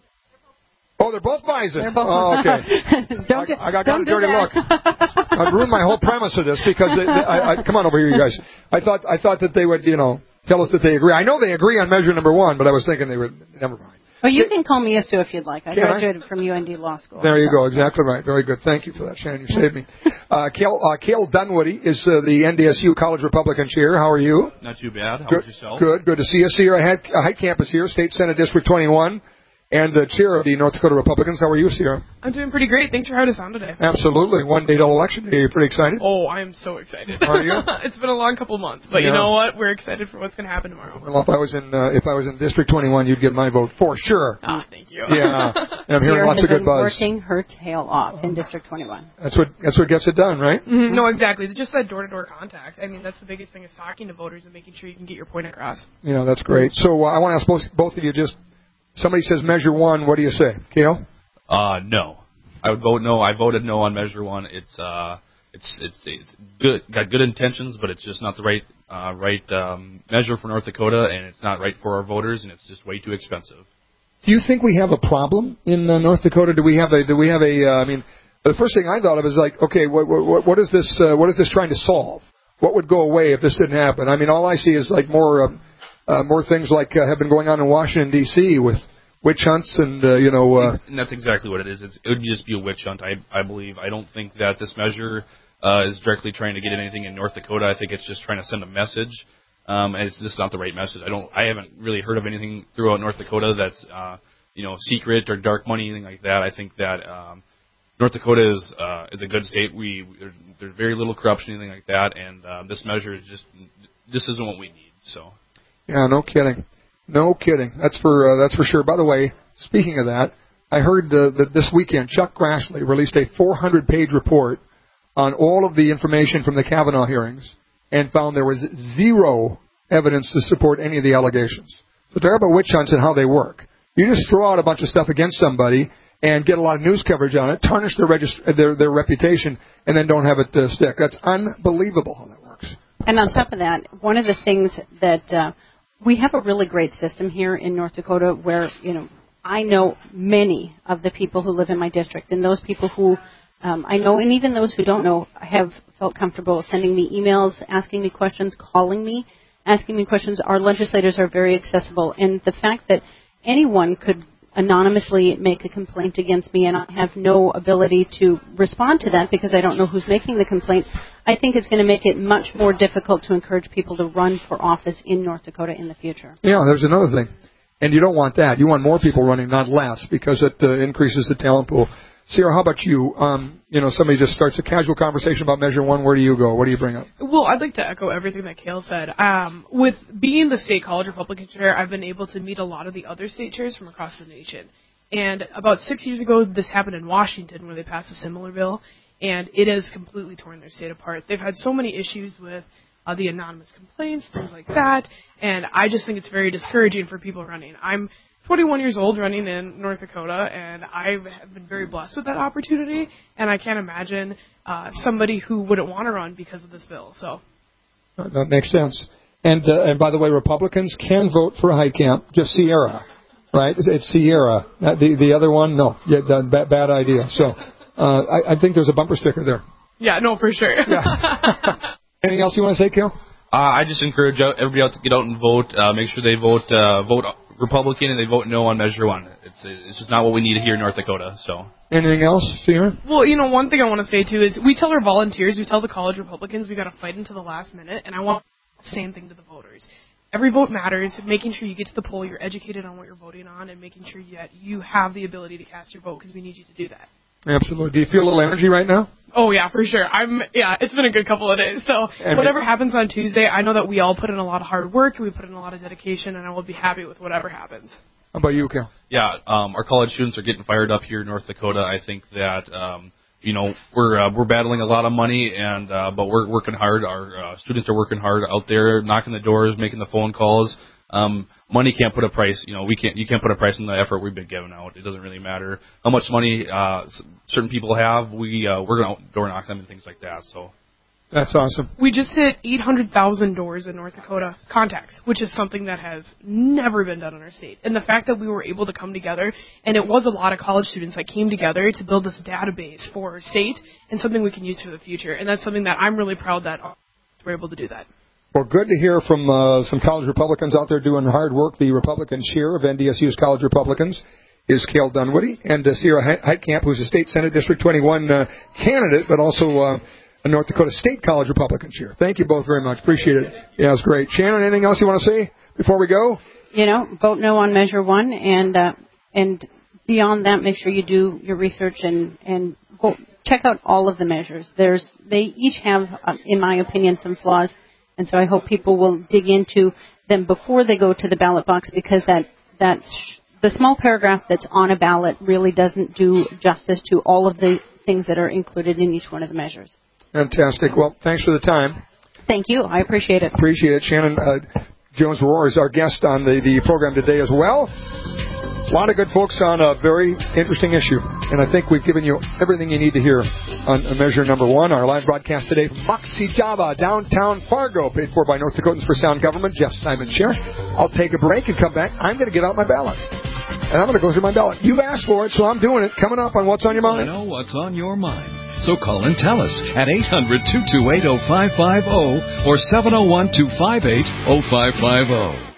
Speaker 2: oh, they're both bison.
Speaker 11: They're both.
Speaker 2: Oh, okay.
Speaker 11: don't
Speaker 2: I, I got,
Speaker 11: don't
Speaker 2: got a dirty
Speaker 11: do
Speaker 2: look. I've ruined my whole premise of this because they, they, I, I, come on over here, you guys. I thought I thought that they would, you know, tell us that they agree. I know they agree on measure number one, but I was thinking they would. Never mind.
Speaker 11: Well, you can call me a Sue if you'd like. I
Speaker 2: Can
Speaker 11: graduated I? from U N D Law School.
Speaker 2: There you so. go. Exactly right. Very good. Thank you for that, Shannon. You saved me. Uh, Cale, uh, Cale Dunwoody is uh, the N D S U College Republican Chair. How are you?
Speaker 20: Not too bad. How
Speaker 2: good,
Speaker 20: about yourself? Good.
Speaker 2: Good to see us here. I had uh, Height Campus here, State Senate District twenty-one. And the chair of the North Dakota Republicans. How are you, Sierra?
Speaker 21: I'm doing pretty great. Thanks for having us on today.
Speaker 2: Absolutely. One day till election day. Are you pretty excited?
Speaker 21: Oh, I am so excited.
Speaker 2: Are you?
Speaker 21: It's been a long couple of months, but yeah. You know what? We're excited for what's going to happen tomorrow.
Speaker 2: Well, if I was in uh, if I was in District twenty-one, you'd get my vote for sure.
Speaker 21: Ah, thank you.
Speaker 2: Yeah, and I'm hearing
Speaker 11: Sierra
Speaker 2: lots
Speaker 11: has
Speaker 2: of good
Speaker 11: been
Speaker 2: buzz.
Speaker 11: Working her tail off in District twenty-one.
Speaker 2: That's what that's what gets it done, right?
Speaker 21: Mm-hmm. No, exactly. Just that door-to-door contact. I mean, that's the biggest thing is talking to voters and making sure you can get your point across.
Speaker 2: Yeah, that's great. So uh, I want to ask both, both of you just. Somebody says measure one. What do you say, Cale?
Speaker 20: Uh, no. I would vote no. I voted no on measure one. It's uh, it's it's it's good. Got good intentions, but it's just not the right uh, right um, measure for North Dakota, and it's not right for our voters, and it's just way too expensive.
Speaker 2: Do you think we have a problem in uh, North Dakota? Do we have a? Do we have a? Uh, I mean, the first thing I thought of is like, okay, what what, what is this? Uh, what is this trying to solve? What would go away if this didn't happen? I mean, all I see is like more. Uh, uh, more things like uh, have been going on in Washington, D C with witch hunts and, uh, you know... Uh,
Speaker 20: and that's exactly what it is. It's, it would just be a witch hunt, I, I believe. I don't think that this measure uh, is directly trying to get anything in North Dakota. I think it's just trying to send a message, um, and it's just not the right message. I don't. I haven't really heard of anything throughout North Dakota that's, uh, you know, secret or dark money, anything like that. I think that um, North Dakota is uh, is a good state. We there's, there's very little corruption, anything like that, and uh, this measure is just, this isn't what we need, so...
Speaker 2: Yeah, no kidding. No kidding. That's for uh, that's for sure. By the way, speaking of that, I heard uh, that this weekend Chuck Grassley released a four hundred page report on all of the information from the Kavanaugh hearings and found there was zero evidence to support any of the allegations. But they're about witch hunts and how they work. You just throw out a bunch of stuff against somebody and get a lot of news coverage on it, tarnish their regist- their, their reputation, and then don't have it uh, stick. That's unbelievable how that works.
Speaker 11: And on top of that, one of the things that... Uh, We have a really great system here in North Dakota where, you know, I know many of the people who live in my district, and those people who um, I know, and even those who don't know, have felt comfortable sending me emails, asking me questions, calling me, asking me questions. Our legislators are very accessible, and the fact that anyone could anonymously make a complaint against me and I have no ability to respond to that because I don't know who's making the complaint, I think it's going to make it much more difficult to encourage people to run for office in North Dakota in the future.
Speaker 2: Yeah, there's another thing. And you don't want that. You want more people running, not less, because it uh, increases the talent pool. Sierra, how about you? Um, you know, somebody just starts a casual conversation about Measure One. Where do you go? What do you bring up?
Speaker 21: Well, I'd like to echo everything that Cale said. Um, with being the state college Republican chair, I've been able to meet a lot of the other state chairs from across the nation. And about six years ago, this happened in Washington where they passed a similar bill, and it has completely torn their state apart. They've had so many issues with uh, the anonymous complaints, things like that, and I just think it's very discouraging for people running. I'm twenty-one years old running in North Dakota, and I have been very blessed with that opportunity, and I can't imagine uh, somebody who wouldn't want to run because of this bill. So
Speaker 2: that makes sense. And uh, and by the way, Republicans can vote for Heitkamp, just Sierra, right? It's Sierra. The the other one, no, yeah, bad, bad idea. So uh, I, I think there's a bumper sticker there.
Speaker 21: Yeah, no, for sure.
Speaker 2: Yeah. Anything else you want to say, Kel?
Speaker 20: Uh, I just encourage everybody out to get out and vote. Uh, make sure they vote uh, vote Republican and they vote no on Measure One. It's it's just not what we need here in North Dakota. So.
Speaker 2: Anything else, Sierra?
Speaker 21: Well, you know, one thing I want to say too is we tell our volunteers, we tell the college Republicans, we got to fight until the last minute, and I want the same thing to the voters. Every vote matters. Making sure you get to the poll, you're educated on what you're voting on, and making sure that you have the ability to cast your vote because we need you to do that.
Speaker 2: Absolutely. Do you feel a little energy right now?
Speaker 21: Oh, yeah, for sure. I'm. Yeah, it's been a good couple of days. So
Speaker 2: and
Speaker 21: whatever happens on Tuesday, I know that we all put in a lot of hard work, and we put in a lot of dedication, and I will be happy with whatever happens.
Speaker 2: How about you, Cal?
Speaker 20: Yeah, um, our college students are getting fired up here in North Dakota. I think that, um, you know, we're uh, we're battling a lot of money, and uh, but we're working hard. Our uh, students are working hard out there, knocking the doors, making the phone calls. Um, money can't put a price, you know, we can't, you can't put a price on the effort we've been giving out. It doesn't really matter how much money, uh, certain people have. We, uh, we're going to door knock them and things like that. So.
Speaker 2: That's awesome.
Speaker 21: We just hit eight hundred thousand doors in North Dakota, contacts, which is something that has never been done in our state. And the fact that we were able to come together, and it was a lot of college students that came together to build this database for our state and something we can use for the future. And that's something that I'm really proud that we're able to do that.
Speaker 2: Well, good to hear from uh, some college Republicans out there doing hard work. The Republican chair of N D S U's College Republicans is Cale Dunwoody, and uh, Sierra Heitkamp, who's a State Senate District twenty-one uh, candidate, but also uh, a North Dakota State College Republican chair. Thank you both very much. Appreciate it. Yeah, it was great. Shannon, anything else you want to say before we go?
Speaker 11: You know, vote no on Measure One, and uh, and beyond that, make sure you do your research and and go check out all of the measures. There's they each have, uh, in my opinion, some flaws. And so I hope people will dig into them before they go to the ballot box, because that that's, the small paragraph that's on a ballot really doesn't do justice to all of the things that are included in each one of the measures.
Speaker 2: Fantastic. Well, thanks for the time.
Speaker 11: Thank you. I appreciate it.
Speaker 2: Appreciate it. Shannon uh, Jones-Rohr is our guest on the, the program today as well. A lot of good folks on a very interesting issue, and I think we've given you everything you need to hear on Measure Number One. Our live broadcast today from Moxie Java, downtown Fargo, paid for by North Dakotans for Sound Government. Jeff Simon Chair. I'll take a break and come back. I'm going to get out my ballot, and I'm going to go through my ballot. You've asked for it, so I'm doing it. Coming up on What's on Your Mind.
Speaker 5: I know what's on your mind. So call and tell us at eight hundred, two two eight, oh five five oh or seven oh one, two five eight, oh five five oh.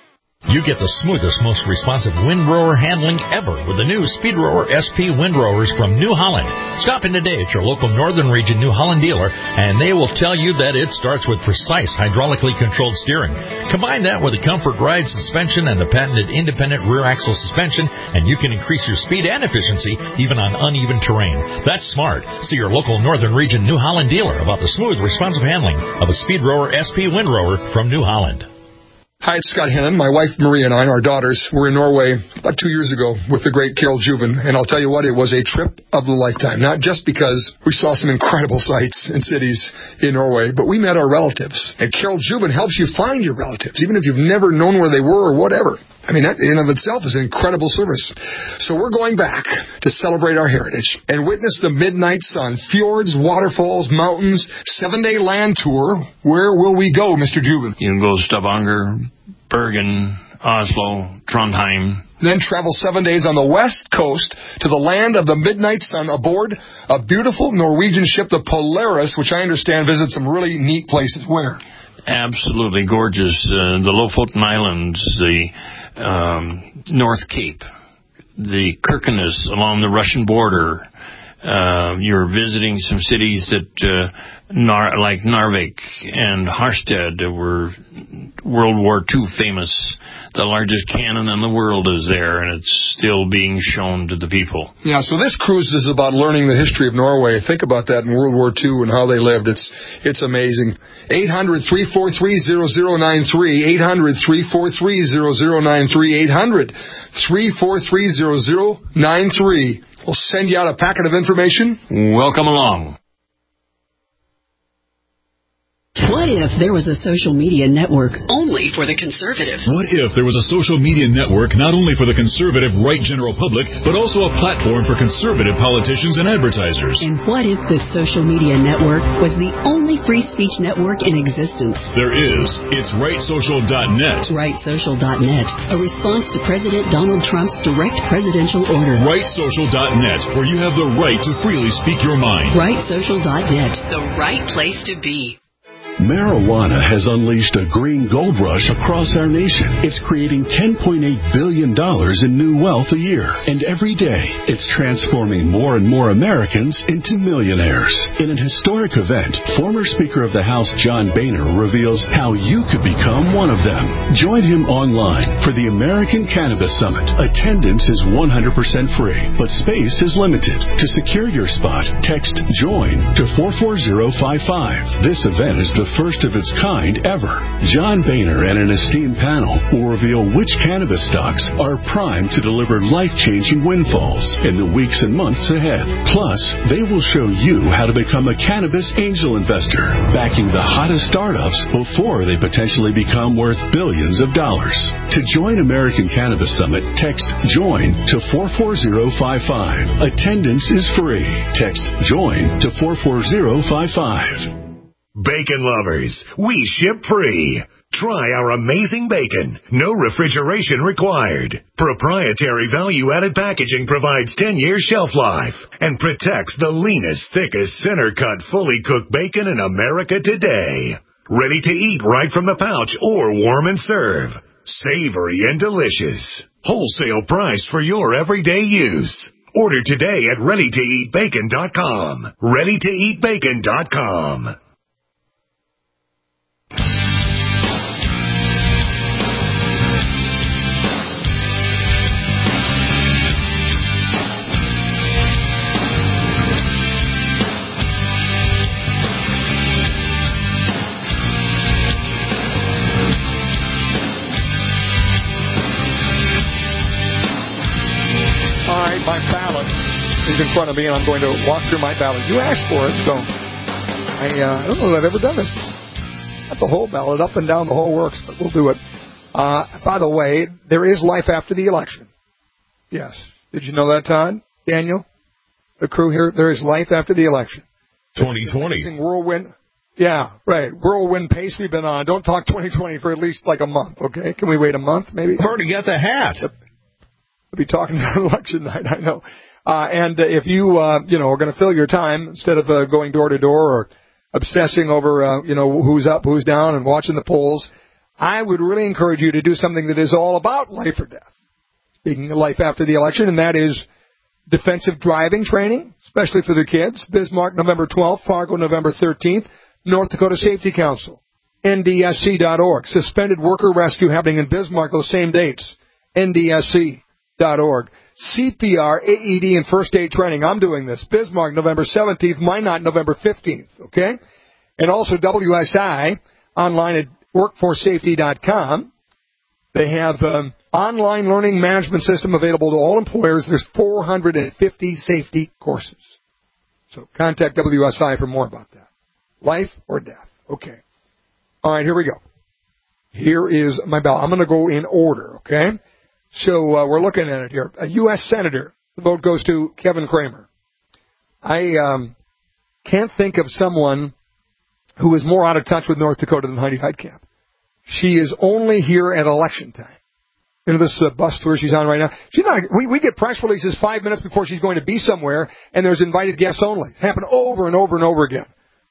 Speaker 3: You get the smoothest, most responsive windrower handling ever with the new Speedrower S P windrowers from New Holland. Stop in today at your local Northern Region New Holland dealer, and they will tell you that it starts with precise hydraulically controlled steering. Combine that with a Comfort Ride suspension and the patented independent rear axle suspension, and you can increase your speed and efficiency even on uneven terrain. That's smart. See your local Northern Region New Holland dealer about the smooth, responsive handling of a Speedrower S P windrower from New Holland.
Speaker 2: Hi, it's Scott Hennon. My wife Maria and I and our daughters were in Norway about two years ago with the great Carol Juven, and I'll tell you what, it was a trip of a lifetime. Not just because we saw some incredible sights and cities in Norway, but we met our relatives. And Carol Juven helps you find your relatives, even if you've never known where they were or whatever. I mean, that in of itself is an incredible service. So we're going back to celebrate our heritage and witness the midnight sun, fjords, waterfalls, mountains, seven-day land tour. Where will we go, Mister Juven?
Speaker 22: You can go to Stavanger, Bergen, Oslo, Trondheim.
Speaker 2: Then travel seven days on the west coast to the land of the midnight sun aboard a beautiful Norwegian ship, the Polaris, which I understand visits some really neat places. Where?
Speaker 22: Absolutely gorgeous. Uh, the Lofoten Islands, the um, North Cape, the Kirkenes along the Russian border. Uh, you're visiting some cities that, uh, Nar- like Narvik and Harstad, were World War Two famous. The largest cannon in the world is there, and it's still being shown to the people.
Speaker 2: Yeah, so this cruise is about learning the history of Norway. Think about that in World War Two and how they lived. It's it's amazing. eight hundred, three four three, zero zero nine three, eight hundred, three four three, zero zero nine three, eight hundred, three four three, zero zero nine three. We'll send you out a packet of information.
Speaker 22: Welcome along.
Speaker 23: What if there was a social media network only for the conservative?
Speaker 24: What if there was a social media network not only for the conservative right general public, but also a platform for conservative politicians and advertisers?
Speaker 23: And what if this social media network was the only free speech network in existence?
Speaker 24: There is. It's right social dot net.
Speaker 23: right social dot net, a response to President Donald Trump's direct presidential order.
Speaker 24: right social dot net, where you have the right to freely speak your mind.
Speaker 23: right social dot net, the right place to be.
Speaker 25: Marijuana has unleashed a green gold rush across our nation. It's creating ten point eight billion dollars in new wealth a year. And every day, it's transforming more and more Americans into millionaires. In an historic event, former Speaker of the House John Boehner reveals how you could become one of them. Join him online for the American Cannabis Summit. Attendance is one hundred percent free, but space is limited. To secure your spot, text JOIN to four four zero five five. This event is the first of its kind ever. John Boehner and an esteemed panel will reveal which cannabis stocks are primed to deliver life-changing windfalls in the weeks and months ahead. Plus, they will show you how to become a cannabis angel investor, backing the hottest startups before they potentially become worth billions of dollars. To join American Cannabis Summit, text JOIN to four four zero five five. Attendance is free. Text JOIN to four four zero five five.
Speaker 1: Bacon lovers, we ship free. Try our amazing bacon. No refrigeration required. Proprietary value-added packaging provides ten years shelf life and protects the leanest, thickest, center-cut, fully cooked bacon in America today. Ready to eat right from the pouch or warm and serve. Savory and delicious. Wholesale price for your everyday use. Order today at ready to eat bacon dot com. ready to eat bacon dot com.
Speaker 2: My ballot is in front of me, and I'm going to walk through my ballot. You asked for it, so I, uh, I don't know that I've ever done this. Not the whole ballot, up and down the whole works, but we'll do it. Uh, by the way, there is life after the election. Yes. Did you know that, Todd? Daniel? The crew here? There is life after the election.
Speaker 24: twenty twenty.
Speaker 2: Whirlwind. Yeah, right. Whirlwind pace we've been on. Don't talk twenty twenty for at least like a month, okay? Can we wait a month, maybe?
Speaker 24: I've already got the hat.
Speaker 2: We'll be talking about election night, I know. Uh, and uh, if you, uh, you know, are going to fill your time, instead of uh, going door to door or obsessing over, uh, you know, who's up, who's down, and watching the polls, I would really encourage you to do something that is all about life or death. Speaking of life after the election, and that is defensive driving training, especially for the kids. Bismarck, November twelfth. Fargo, November thirteenth. North Dakota Safety Council, N D S C dot org. Suspended worker rescue happening in Bismarck, those same dates, N D S C dot org. C P R, A E D, and first aid training. I'm doing this. Bismarck, November seventeenth. Minot, November fifteenth. Okay? And also W S I, online at workforce safety dot com. They have um, online learning management system available to all employers. There's four hundred fifty safety courses. So contact W S I for more about that. Life or death. Okay. All right, here we go. Here is my ballot. I'm going to go in order, okay? So uh, we're looking at it here. A U S Senator. The vote goes to Kevin Cramer. I um, can't think of someone who is more out of touch with North Dakota than Heidi Heitkamp. She is only here at election time. You know, this uh, bus tour she's on right now. She's not. We, we get press releases five minutes before she's going to be somewhere, and there's invited guests only. It's happened over and over and over again.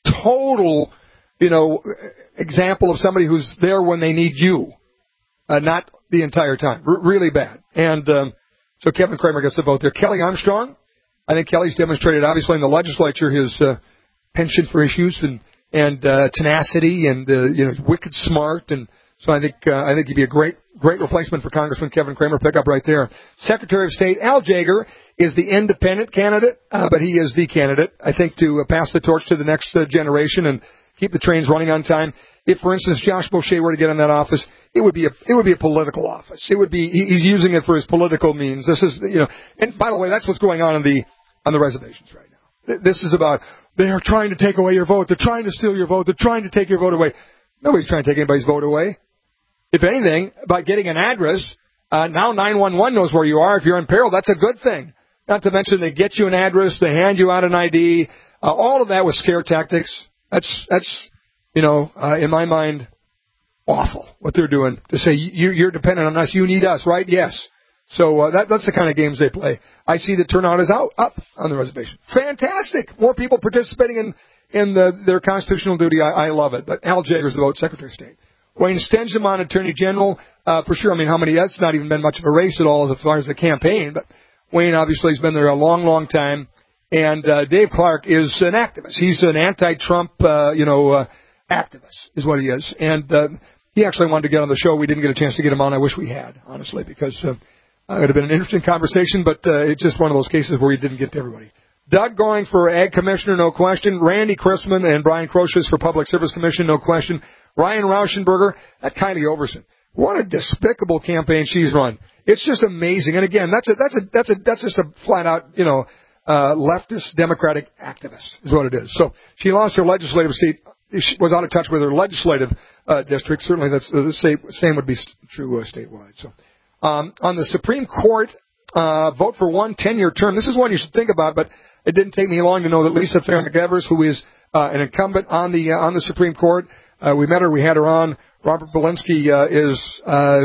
Speaker 2: Total, you know, example of somebody who's there when they need you, uh, not the entire time. R- really bad. And um, so Kevin Cramer gets the vote there. Kelly Armstrong. I think Kelly's demonstrated, obviously, in the legislature his uh, penchant for issues and and uh, tenacity and uh, you know, wicked smart, and so I think uh, I think he'd be a great great replacement for Congressman Kevin Cramer. Pick up right there. Secretary of State Al Jaeger is the independent candidate, uh, but he is the candidate, I think, to uh, pass the torch to the next uh, generation and keep the trains running on time. If, for instance, Josh Boucher were to get in that office, it would be a it would be a political office. It would be he, he's using it for his political means. This is you know, and by the way, that's what's going on in the on the reservations right now. This is about, they are trying to take away your vote. They're trying to steal your vote. They're trying to take your vote away. Nobody's trying to take anybody's vote away. If anything, by getting an address, uh, now nine one one knows where you are. If you're in peril, that's a good thing. Not to mention they get you an address, they hand you out an I D. Uh, all of that was scare tactics. That's, that's you know, uh, in my mind, awful what they're doing. To say, you, you're dependent on us, you need us, right? Yes. So uh, that, that's the kind of games they play. I see the turnout is out up on the reservation. Fantastic. More people participating in, in the, their constitutional duty. I, I love it. But Al Jaeger's the vote, Secretary of State. Wayne Stengemon, Attorney General, uh, for sure. I mean, how many? That's not even been much of a race at all as far as the campaign. But Wayne obviously has been there a long, long time. And uh, Dave Clark is an activist. He's an anti-Trump, uh, you know, uh, activist is what he is. And uh, he actually wanted to get on the show. We didn't get a chance to get him on. I wish we had, honestly, because uh, it would have been an interesting conversation. But uh, it's just one of those cases where he didn't get to everybody. Doug Goring for Ag Commissioner, no question. Randy Chrisman and Brian Crocius for Public Service Commission, no question. Ryan Rauschenberger, that Kylie Overson. What a despicable campaign she's run. It's just amazing. And again, that's a, that's a, that's a, that's just a flat out, you know, uh, leftist Democratic activist is what it is. So she lost her legislative seat. She was out of touch with her legislative, uh, district. Certainly that's the same, same would be true uh, statewide. So, um, on the Supreme Court, uh, vote for one ten-year term. This is one you should think about, but it didn't take me long to know that Lisa Farragher-Evers, who is, uh, an incumbent on the, uh, on the Supreme Court, uh, we met her, we had her on. Robert Belinsky, uh, is, uh,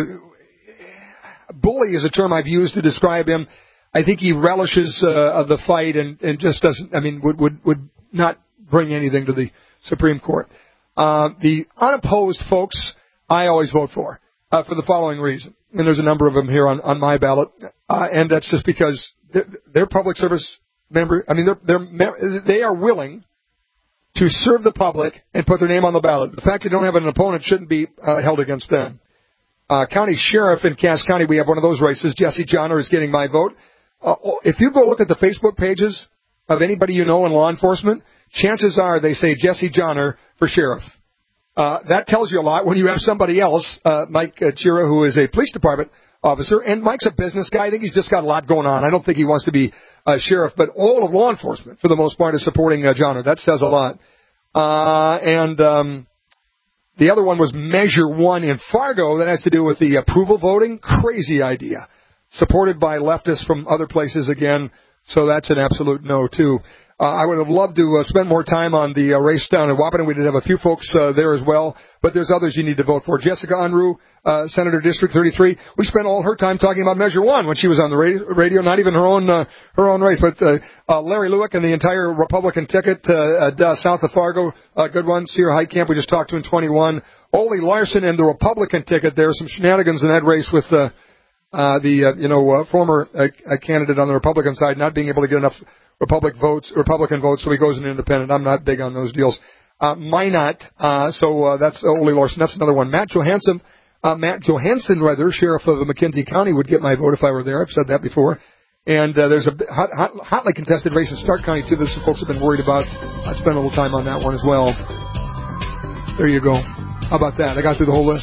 Speaker 2: bully is a term I've used to describe him. I think he relishes, uh, the fight and, and just doesn't, I mean, would, would, would not bring anything to the Supreme Court. Uh, the unopposed folks, I always vote for, uh, for the following reason. And there's a number of them here on, on my ballot. Uh, and that's just because they're, they're public service member. I mean, they're, they're, they are willing to serve the public and put their name on the ballot. The fact they don't have an opponent shouldn't be uh, held against them. Uh, county sheriff in Cass County, we have one of those races. Jesse Johnner is getting my vote. Uh, if you go look at the Facebook pages of anybody you know in law enforcement, chances are they say Jesse Johnner for sheriff. Uh, that tells you a lot when you have somebody else, uh, Mike uh, Chira, who is a police department officer, and Mike's a business guy. I think he's just got a lot going on. I don't think he wants to be uh, sheriff, but all of law enforcement, for the most part, is supporting uh, Johnner. That says a lot. Uh, and um, the other one was Measure One in Fargo. That has to do with the approval voting. Crazy idea. Supported by leftists from other places again, so that's an absolute no, too. Uh, I would have loved to uh, spend more time on the uh, race down in Wahpeton. We did have a few folks uh, there as well, but there's others you need to vote for. Jessica Unruh, uh, Senator District thirty-three. We spent all her time talking about Measure One when she was on the radio, radio not even her own uh, her own race. But uh, uh, Larry Lueck and the entire Republican ticket uh, uh, south of Fargo, uh, good one. Sierra Heitkamp, we just talked to in twenty-one. Ole Larson and the Republican ticket. There were some shenanigans in that race with uh, uh, the uh, you know uh, former uh, candidate on the Republican side not being able to get enough Republic votes, Republican votes, so he goes an independent. I'm not big on those deals. Uh, Minot, uh, so uh, that's Ole Larson. That's another one. Matt Johansson, uh, Matt Johansson, rather, sheriff of McKenzie County, would get my vote if I were there. I've said that before. And uh, there's a hot, hot, hotly contested race in Stark County, too, that some folks have been worried about. I spent a little time on that one as well. There you go. How about that? I got through the whole list.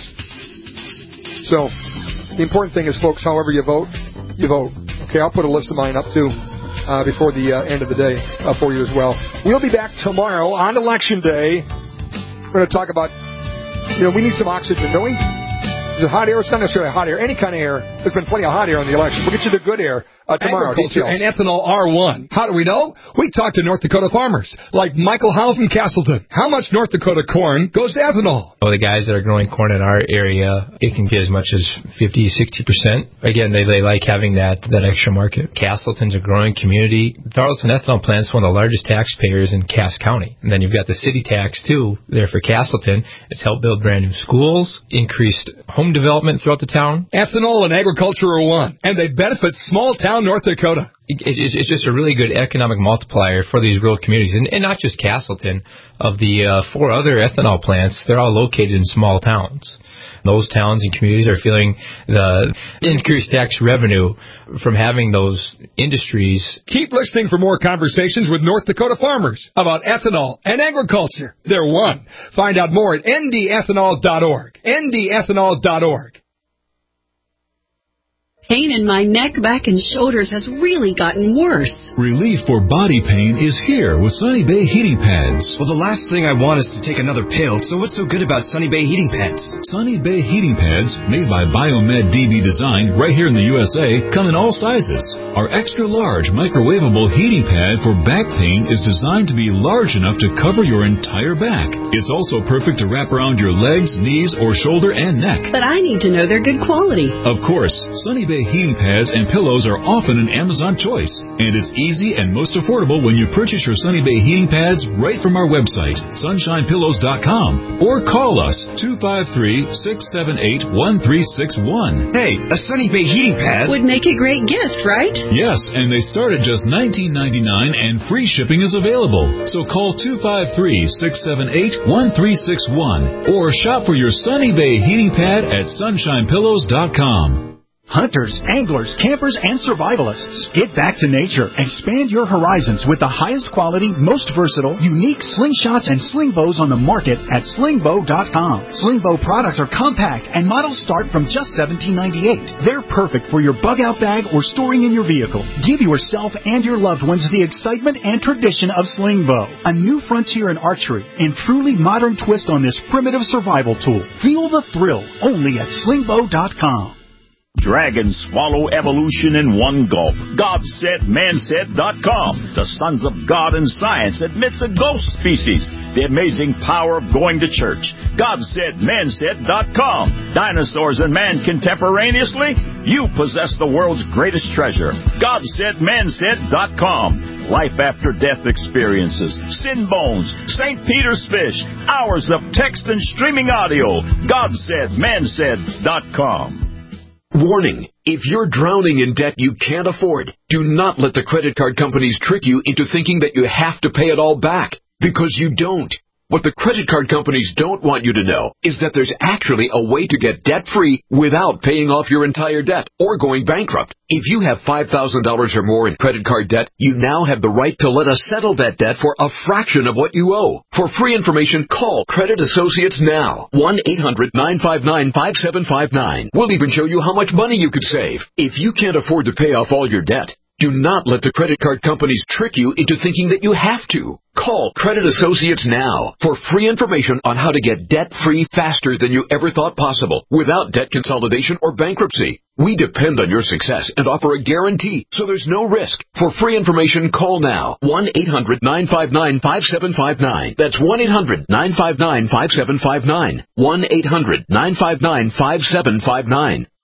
Speaker 2: So, the important thing is, folks, however you vote, you vote. Okay, I'll put a list of mine up, too. Uh, before the uh, end of the day uh, for you as well. We'll be back tomorrow on Election Day. We're going to talk about, you know, we need some oxygen, don't we? Is it hot air? It's not necessarily hot air. Any kind of air. There's been plenty of hot air in the election. We'll get you the good air uh, tomorrow. Agriculture Details.
Speaker 4: and ethanol are one. How do we know? We talked to North Dakota farmers, like Michael Howell from Castleton. How much North Dakota corn goes to ethanol?
Speaker 6: Oh, the guys that are growing corn in our area, it can get as much as fifty, sixty percent. Again, they, they like having that, that extra market. Castleton's a growing community. Tarleton Ethanol Plant's one of the largest taxpayers in Cass County. And then you've got the city tax, too, there for Castleton. It's helped build brand new schools, increased home development throughout the town.
Speaker 4: Ethanol and agriculture are one, and they benefit small-town North Dakota.
Speaker 6: It's just a really good economic multiplier for these rural communities, and, and not just Castleton. Of the uh, four other ethanol plants, they're all located in small towns. Those towns and communities are feeling the increased tax revenue from having those industries.
Speaker 4: Keep listening for more conversations with North Dakota farmers about ethanol and agriculture. They're one. Find out more at N D ethanol dot org. N D ethanol dot org.
Speaker 23: Pain in my neck, back, and shoulders has really gotten worse.
Speaker 24: Relief for body pain is here with Sunny Bay Heating Pads.
Speaker 7: Well, the last thing I want is to take another pill, so what's so good about Sunny Bay Heating Pads?
Speaker 24: Sunny Bay Heating Pads, made by Biomed D B Design right here in the U S A, come in all sizes. Our extra-large microwavable heating pad for back pain is designed to be large enough to cover your entire back. It's also perfect to wrap around your legs, knees, or shoulder and neck.
Speaker 23: But I need to know they're good quality.
Speaker 24: Of course, Sunny Bay heating pads and pillows are often an Amazon choice, and it's easy and most affordable when you purchase your Sunny Bay heating pads right from our website, sunshine pillows dot com, or call us two five three, six seven eight, one three six one.
Speaker 7: Hey, a Sunny Bay heating pad
Speaker 23: would make a great gift, right?
Speaker 24: Yes, and they start at just nineteen ninety-nine dollars and free shipping is available. So call two five three, six seven eight, one three six one or shop for your Sunny Bay heating pad at sunshine pillows dot com.
Speaker 8: Hunters, anglers, campers, and survivalists. Get back to nature. Expand your horizons with the highest quality, most versatile, unique slingshots and sling bows on the market at sling bow dot com. Sling bow products are compact and models start from just seventeen ninety-eight. They're perfect for your bug out bag or storing in your vehicle. Give yourself and your loved ones the excitement and tradition of sling bow. A new frontier in archery and truly modern twist on this primitive survival tool. Feel the thrill only at sling bow dot com.
Speaker 9: Dragons swallow evolution in one gulp. God said, man said dot com. The Sons of God and Science admits a ghost species. The amazing power of going to church. God said, man said dot com. Dinosaurs and man contemporaneously? You possess the world's greatest treasure. God said, man said dot com. Life after death experiences. Sin bones. Saint Peter's fish. Hours of text and streaming audio. God said, man said dot com.
Speaker 26: Warning, if you're drowning in debt you can't afford, do not let the credit card companies trick you into thinking that you have to pay it all back, because you don't. What the credit card companies don't want you to know is that there's actually a way to get debt-free without paying off your entire debt or going bankrupt. If you have five thousand dollars or more in credit card debt, you now have the right to let us settle that debt for a fraction of what you owe. For free information, call Credit Associates now. one eight hundred, nine five nine, five seven five nine. We'll even show you how much money you could save. If you can't afford to pay off all your debt, do not let the credit card companies trick you into thinking that you have to. Call Credit Associates now for free information on how to get debt-free faster than you ever thought possible without debt consolidation or bankruptcy. We depend on your success and offer a guarantee, so there's no risk. For free information, call now. one eight hundred nine five nine five seven five nine. That's one eight hundred nine five nine five seven five nine. one eight hundred nine five nine five seven five nine.